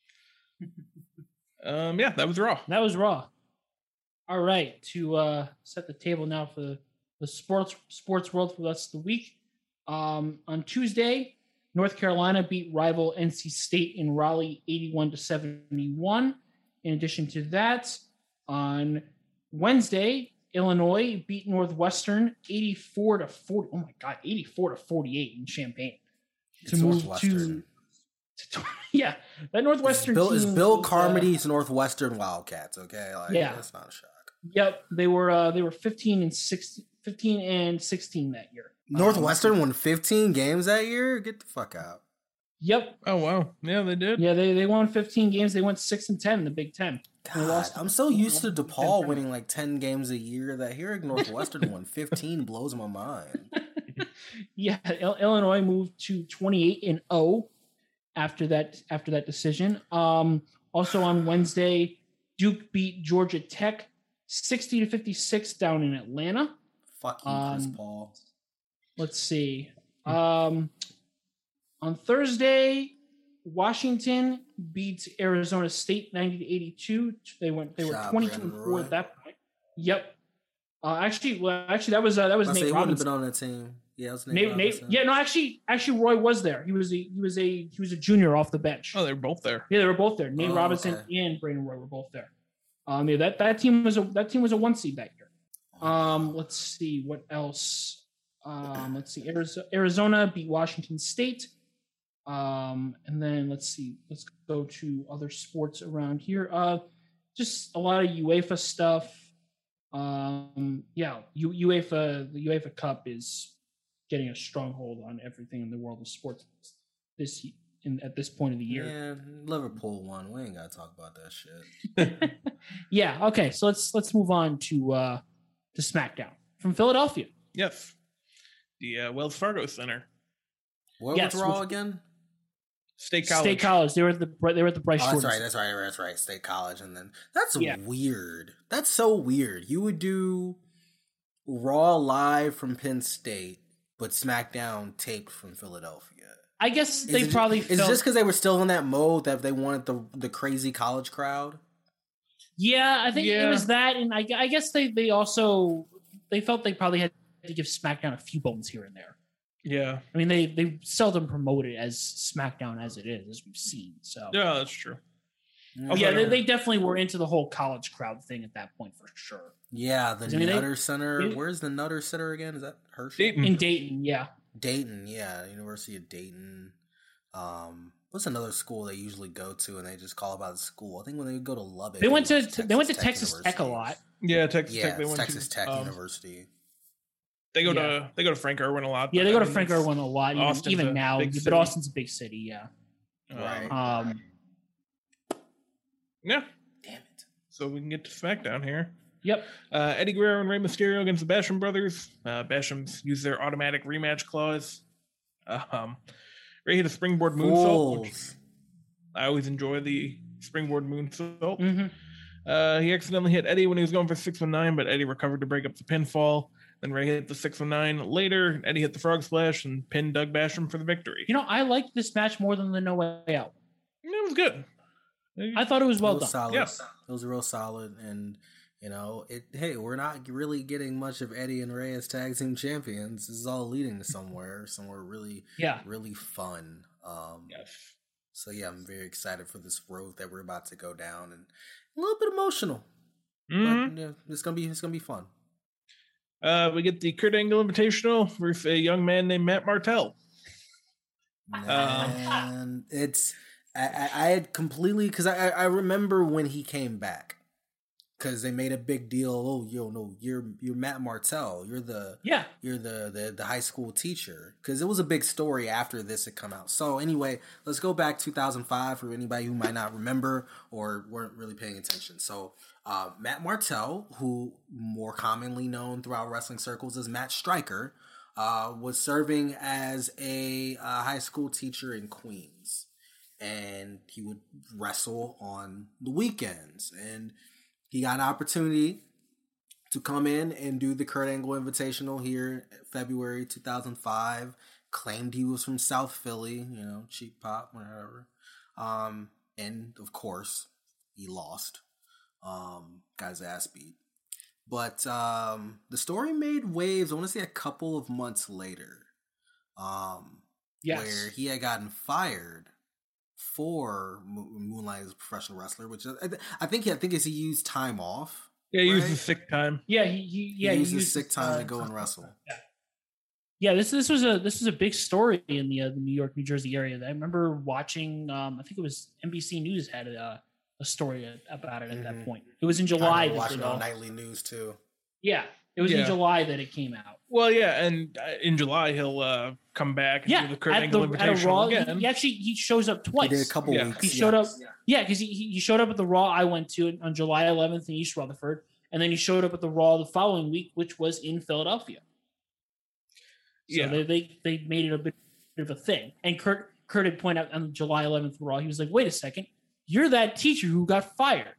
um, yeah, that was Raw. That was Raw. All right, to uh, set the table now for the, the sports sports world for the rest of the week. Um, on Tuesday, North Carolina beat rival N C State in Raleigh, eighty-one to seventy-one. In addition to that, on Wednesday, Illinois beat Northwestern eighty-four to forty. Oh my God, eighty-four to forty-eight in Champaign It's to move to. To, yeah, that Northwestern it's Bill, team is Bill was, Carmody's uh, Northwestern Wildcats. Okay, like, yeah, that's not a shock. Yep, they were uh, they were fifteen and sixteen, fifteen and sixteen that year. Northwestern um, won fifteen games that year. Get the fuck out. Yep. Oh wow, yeah, they did. Yeah, they they won fifteen games. They went six and ten in the Big Ten. God, I'm so used to DePaul winning like ten games a year that hearing Northwestern won fifteen blows my mind. Yeah, Illinois moved to twenty-eight and oh after that after that decision. Um, also on Wednesday, Duke beat Georgia Tech sixty to fifty-six down in Atlanta. Fuck you, um, Chris Paul. Let's see. Um, on Thursday, Washington beat Arizona State ninety to eighty-two. They went. They were twenty-two and four at that point. Yep. Uh, actually, well, actually, that was uh, that was I Nate say he wouldn't have Robinson. been on that team. Yeah, it was Nate, Nate, Nate, Robinson. yeah, no, actually, actually, Roy was there. He was a he was a he was a junior off the bench. Oh, they were both there. Yeah, they were both there. Nate Oh, Robinson okay. and Brandon Roy were both there. Um, yeah, that that team was a that team was a one seed that year. Um, let's see what else. Um, let's see, Arizona, Arizona beat Washington State. Um, and then let's see, let's go to other sports around here. Uh, just a lot of UEFA stuff. Um, yeah, U- UEFA, the UEFA Cup is getting a stronghold on everything in the world of sports this in at this point of the year. Yeah, Liverpool won. We ain't gotta talk about that shit. Yeah. Okay. So let's let's move on to uh, to SmackDown from Philadelphia. Yes. The uh, Wells Fargo Center. Where Yes, was Raw which- again? State College. State College. They were at the they were at the Bryce Oh, that's Jordan. right. That's right. That's right. State College, and then that's Yeah. weird. That's so weird. You would do Raw live from Penn State, but SmackDown taped from Philadelphia. I guess Is they it, probably is it felt, just because they were still in that mode that they wanted the the crazy college crowd? yeah, I think it Yeah. was that, and I, I guess they they also they felt they probably had to give SmackDown a few bones here and there. Yeah. I mean, they they seldom promote it as SmackDown as it is, as we've seen. So Yeah, that's true. But yeah, they, they definitely were into the whole college crowd thing at that point for sure. Yeah, the I mean, they- Nutter Center. they- Where's the Nutter Center again? Is that Hershey? Dayton. In Dayton, yeah, Dayton, yeah, University of Dayton. Um, what's another school they usually go to, and they just call about the school? I think when they go to Lubbock, they went it to was they went to Texas University. Tech a lot. Yeah, Texas Yeah, Tech. They it's went Texas to, Tech um, University. They go Yeah. to they go to Frank Irwin a lot. Yeah, but they go I to mean, Frank it's- Irwin a lot, even, Austin's even a now. big But city. Austin's a big city, yeah. Right. Um, Yeah. Damn it. So we can get to SmackDown here. yep. Uh, Eddie Guerrero and Rey Mysterio against the Basham brothers. Uh, Basham's used their automatic rematch clause. Um, Ray hit a springboard moonsault, which Fools. I always enjoy the springboard moonsault. hmm Uh, he accidentally hit Eddie when he was going for six one nine, but Eddie recovered to break up the pinfall. Then Ray hit the six one nine later. Eddie hit the frog splash and pinned Doug Basham for the victory. You know, I liked this match more than the No Way Out. It was good. I thought it was well it was done. solid. Yeah. It was real solid, and you know, it. Hey, we're not really getting much of Eddie and Ray as tag team champions. This is all leading to somewhere, somewhere really, Yeah. really fun. Um, Yes. So yeah, I'm very excited for this road that we're about to go down, and a little bit emotional. Mhm. But yeah, it's gonna be it's gonna be fun. Uh, we get the Kurt Angle Invitational versus a young man named Matt Martell. And it's I, I, I had completely because I I remember when he came back because they made a big deal. Oh, yo, no, you're you're Matt Martell. You're the Yeah. you're the the, the high school teacher because it was a big story after this had come out. So anyway, let's go back two thousand five for anybody who might not remember or weren't really paying attention. So uh, Matt Martell, who more commonly known throughout wrestling circles as Matt Stryker, uh, was serving as a uh, high school teacher in Queens, and he would wrestle on the weekends, and he got an opportunity to come in and do the Kurt Angle Invitational here in February two thousand five. Claimed he was from South Philly, you know, cheap pop, whatever. Um, and of course, he lost. Um, got his ass beat. But um, the story made waves, I want to say a couple of months later. Um, Yes. Where he had gotten fired for Mo- Moonlight as a professional wrestler, which I, I think he, I think is he used time off. Yeah, he used Right. his sick time. Yeah. He, he yeah he he used his used sick time uh, to go and wrestle. Yeah, this this was a this was a big story in the, uh, the New York, New Jersey area. I remember watching. Um, I think it was N B C News had a, a story about it at Mhm. that point. It was in I July. remember that watching it it on all- nightly news too. yeah, it was Yeah. in July that it came out. Well, yeah, and uh, in July he'll uh, come back and Yeah, do the Kurt at, Angle the, at a Invitational Raw, again. he, he actually he shows up twice. He did a couple Yeah. weeks. He showed up. yes. Yeah, because he, he he showed up at the Raw I went to on July eleventh in East Rutherford, and then he showed up at the Raw the following week, which was in Philadelphia. So Yeah. they, they they made it a bit of a thing. And Kurt Kurt had pointed out on July eleventh Raw, he was like, "Wait a second, you're that teacher who got fired."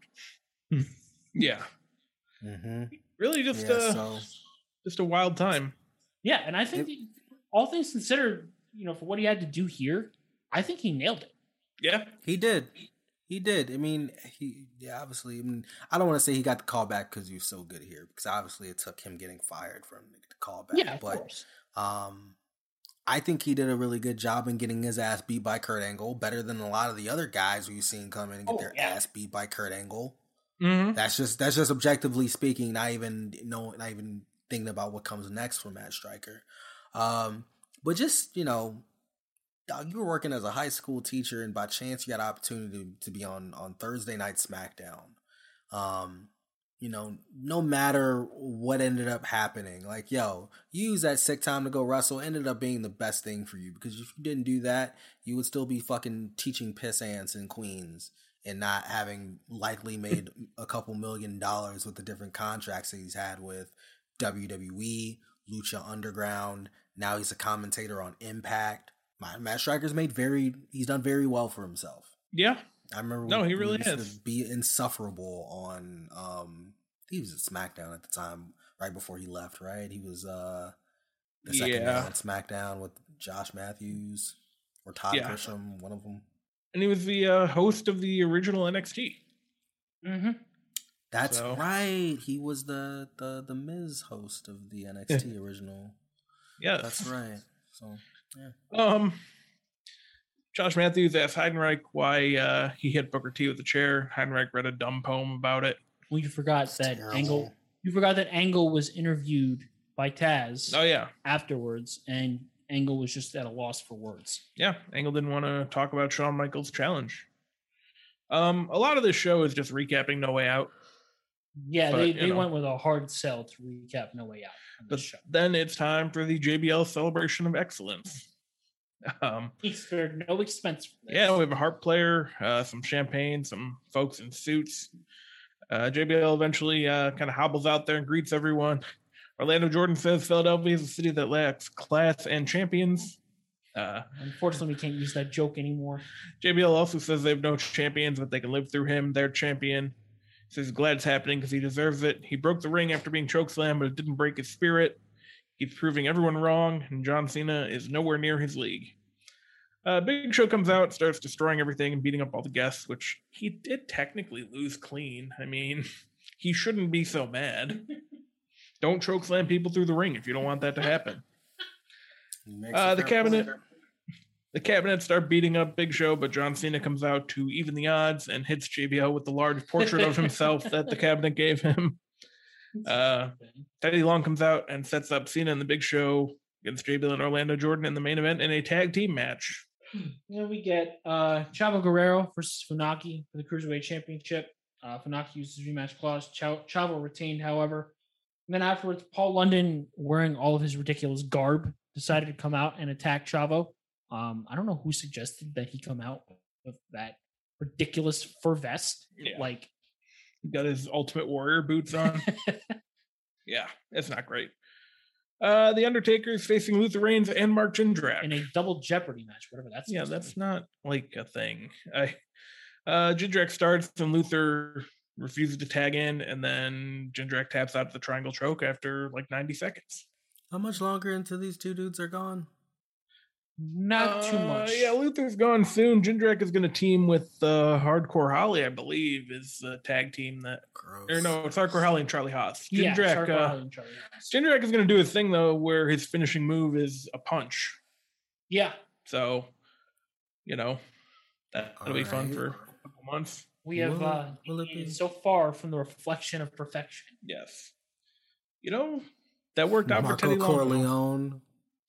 Yeah, Mm-hmm. really just Yeah, uh, so just a wild time. Yeah, and I think that, all things considered, you know, for what he had to do here, I think he nailed it. Yeah, he did. He did. I mean, he yeah, obviously. I mean, I don't want to say he got the call back because he was so good here, because obviously it took him getting fired for him to get the call back. Yeah, of but, course. Um, I think he did a really good job in getting his ass beat by Kurt Angle, better than a lot of the other guys we've seen come in and get oh, their yeah. ass beat by Kurt Angle. Mm-hmm. That's just that's just objectively speaking, not even no, not even thinking about what comes next for Matt Striker. Um, but just you know, dog, you were working as a high school teacher, and by chance you got an opportunity to, to be on on Thursday Night SmackDown. Um, you know, no matter what ended up happening, like, yo, you use that sick time to go wrestle ended up being the best thing for you, because if you didn't do that, you would still be fucking teaching piss ants in Queens and not having likely made a couple million dollars with the different contracts that he's had with W W E, Lucha Underground. Now he's a commentator on Impact. Matt Striker's made very, he's done very well for himself. Yeah. I remember no, when, he really when he used is. to be insufferable on, um, he was at SmackDown at the time, right before he left, right? He was uh, the second yeah. man on SmackDown with Josh Matthews or Todd yeah. Grisham, one of them. And he was the uh, host of the original N X T. Mm-hmm. That's so. right. He was the, the, the Miz host of the N X T original. Yeah. That's right. So, yeah. Um, Josh Matthews asked Heidenreich why uh, he hit Booker T with a chair. Heidenreich read a dumb poem about it. Well, you forgot That's that terrible. Angle. You forgot that Angle was interviewed by Taz. Oh yeah. Afterwards, and Angle was just at a loss for words. Yeah, Angle didn't want to talk about Shawn Michaels' challenge. Um, a lot of this show is just recapping No Way Out. Yeah, but, they, they know. went with a hard sell to recap No Way Out. But show. Then it's time for the J B L Celebration of Excellence. Um, he spared no expense for this. Yeah, we have a harp player, uh, some champagne, some folks in suits. Uh, J B L eventually uh, kind of hobbles out there and greets everyone. Orlando Jordan says Philadelphia is a city that lacks class and champions. Uh, Unfortunately, we can't use that joke anymore. J B L also says they have no champions, but they can live through him. Their champion. He says he's glad it's happening because he deserves it. He broke the ring after being chokeslammed, but it didn't break his spirit. He's proving everyone wrong, and John Cena is nowhere near his league. Uh, Big Show comes out, starts destroying everything and beating up all the guests, which he did technically lose clean. I mean, he shouldn't be so mad. Don't chokeslam people through the ring if you don't want that to happen. Uh, the cabinet, point. the cabinet start beating up Big Show, but John Cena comes out to even the odds and hits J B L with the large portrait of himself that the cabinet gave him. Uh, Teddy Long comes out and sets up Cena and the Big Show against J B L and Orlando Jordan in the main event in a tag team match. Then we get uh, Chavo Guerrero versus Funaki for the Cruiserweight Championship. Uh, Funaki uses rematch clause. Ch- Chavo retained, however. And then afterwards, Paul London, wearing all of his ridiculous garb, decided to come out and attack Chavo. Um, I don't know who suggested that he come out with that ridiculous fur vest. Yeah. Like, he got his Ultimate Warrior boots on. Yeah, it's not great. Uh, the Undertaker is facing Luther Reigns and Mark Jindrak in a double Jeopardy match, whatever that's. Yeah, that's not like a thing. I uh, Jindrak starts and Luther refuses to tag in, and then Jindrak taps out the triangle choke after like ninety seconds. How much longer until these two dudes are gone? Not uh, too much. Yeah, Luther's gone soon. Jindrak is going to team with uh, Hardcore Holly, I believe, is the tag team that. Gross. Or no, it's Hardcore Holly and Charlie Haas. Yeah, Jindrak, uh, and Charlie Haas. Jindrak is going to do his thing though, where his finishing move is a punch. Yeah. So, you know, that, that'll All be fun right. for a couple months. We have Will- uh, will it be- so far from the reflection of perfection. Yes. You know, that worked out Marco for Teddy Long. Corleone.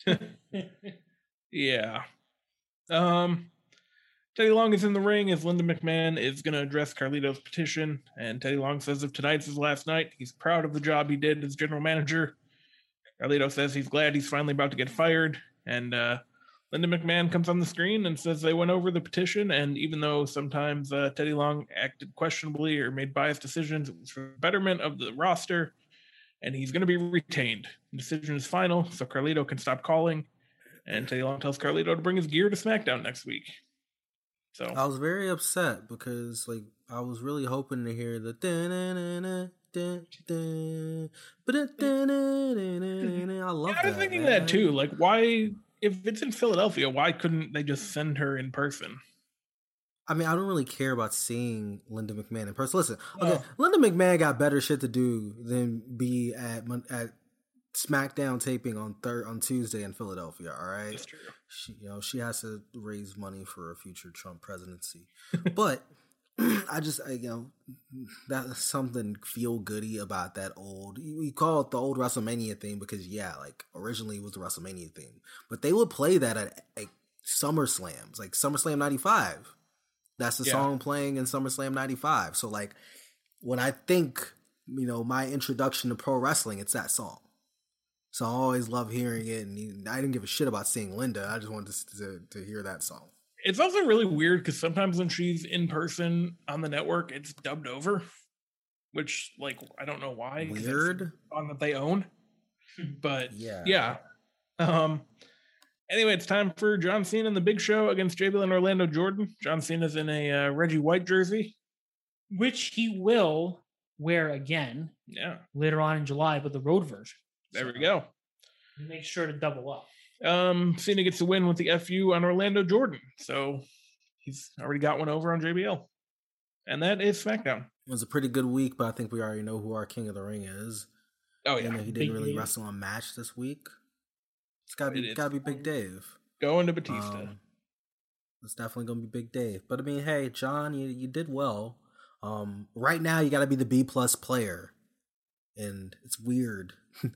Yeah. Um, Teddy Long is in the ring as Linda McMahon is going to address Carlito's petition. And Teddy Long says if tonight's his last night, he's proud of the job he did as general manager. Carlito says he's glad he's finally about to get fired. And uh, Linda McMahon comes on the screen and says they went over the petition. And even though sometimes uh, Teddy Long acted questionably or made biased decisions, it was for the betterment of the roster. And he's going to be retained. The decision is final, so Carlito can stop calling. And Teddy Long tells Carlito to bring his gear to SmackDown next week. So I was very upset because, like, I was really hoping to hear the. I love yeah, I was that, thinking man. that too. Like, why, if it's in Philadelphia, why couldn't they just send her in person? I mean, I don't really care about seeing Linda McMahon in person. Listen, okay, oh. Linda McMahon got better shit to do than be at at SmackDown taping on third on Tuesday in Philadelphia. All right, that's true. She, you know, she has to raise money for a future Trump presidency, but I just, I, you know, that's something feel goody about that old. We call it the old WrestleMania theme because yeah, like originally it was the WrestleMania theme, but they would play that at like SummerSlams, like SummerSlam ninety-five. That's the yeah. song playing in SummerSlam ninety-five. So, like, when I think, you know, my introduction to pro wrestling, it's that song. So I always love hearing it. And I didn't give a shit about seeing Linda. I just wanted to, to, to hear that song. It's also really weird because sometimes when she's in person on the network, it's dubbed over, which, like, I don't know why. Weird. On that they own. But, yeah. yeah. Um... Anyway, it's time for John Cena and the Big Show against J B L and Orlando Jordan. John Cena's in a uh, Reggie White jersey, which he will wear again. Yeah, later on in July, but the road version. There so, we go. Make sure to double up. Um, Cena gets the win with the F U on Orlando Jordan, so he's already got one over on J B L, and that is SmackDown. It was a pretty good week, but I think we already know who our King of the Ring is. Oh yeah, and he didn't Big really Dave. wrestle a match this week. It's gotta be, it gotta be Big Dave. Going to Batista. Um, it's definitely gonna be Big Dave. But I mean, hey, John, you you did well. Um, right now, you gotta be the B plus player, and it's weird.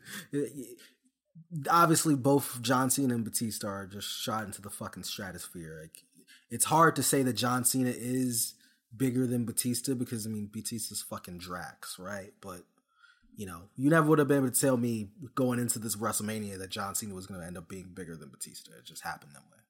Obviously, both John Cena and Batista are just shot into the fucking stratosphere. Like, it's hard to say that John Cena is bigger than Batista because I mean, Batista's fucking Drax, right? But you know, you never would have been able to tell me going into this WrestleMania that John Cena was going to end up being bigger than Batista. It just happened that way.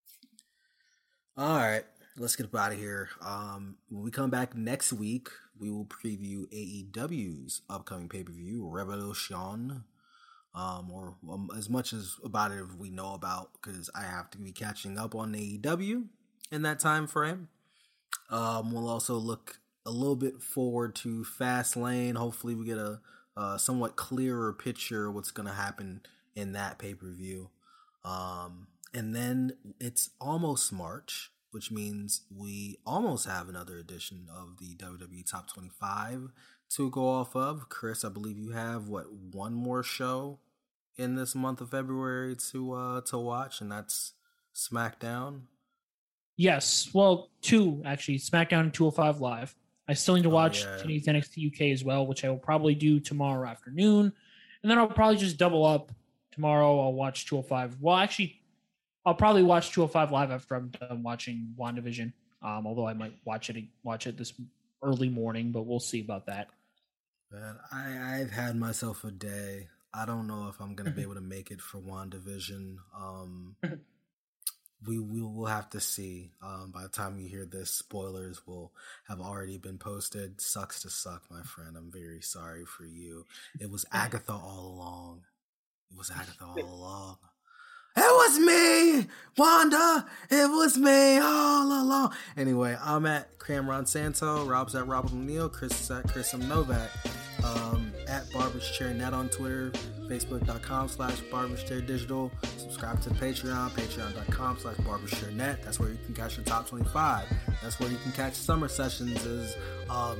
All right, let's get out of here. Um, when we come back next week, we will preview A E W's upcoming pay-per-view, Revolution, um, or um, as much as about it as we know about, because I have to be catching up on A E W in that time frame. Um, we'll also look a little bit forward to Fastlane. Hopefully we get a, a somewhat clearer picture of what's going to happen in that pay-per-view. Um, and then it's almost March, which means we almost have another edition of the W W E Top twenty-five to go off of. Chris, I believe you have, what, one more show in this month of February to uh, to watch, and that's SmackDown. Yes, well, two, actually. SmackDown and two oh five Live. I still need to watch oh, yeah. today's N X T U K as well, which I will probably do tomorrow afternoon. And then I'll probably just double up. Tomorrow I'll watch two oh five. Well, actually, I'll probably watch two oh five Live after I'm done watching WandaVision. Um, although I might watch it watch it this early morning, but we'll see about that. Man, I, I've had myself a day. I don't know if I'm going to be able to make it for WandaVision. Um, we we will have to see. Um, by the time you hear this, spoilers will have already been posted. Sucks to suck, my friend. I'm very sorry for you. It was Agatha all along. It was Agatha all along. It was me, Wanda. It was me all along. Anyway, I'm at Cameron Santo. Rob's at Robert O'Neill. Chris is at Chris M. Novak. Um, at Barber's Chair Net on Twitter. Facebook.com slash Barber's Chair Digital. Subscribe to the Patreon. Patreon.com slash Barber's Chair Net. That's where you can catch the top twenty-five. That's where you can catch summer sessions. Is um,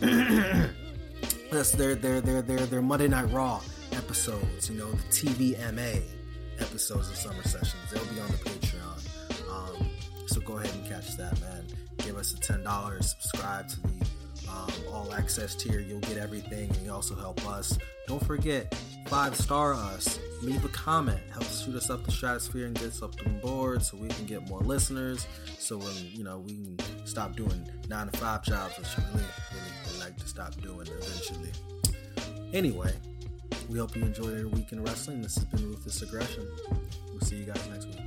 that's their their their their their Monday Night Raw episodes. You know, the T V M A episodes of summer sessions. They'll be on the Patreon. Um, so go ahead and catch that, man. Give us a ten dollars. Subscribe to the um, all access tier. You'll get everything, and you also help us. Don't forget, five star us. Leave a comment. Help shoot us up the stratosphere and get us up on board so we can get more listeners. So when you know we can stop doing nine to five jobs, which we really, really would like to stop doing eventually. Anyway, we hope you enjoyed your week in wrestling. This has been Ruthless Aggression. We'll see you guys next week.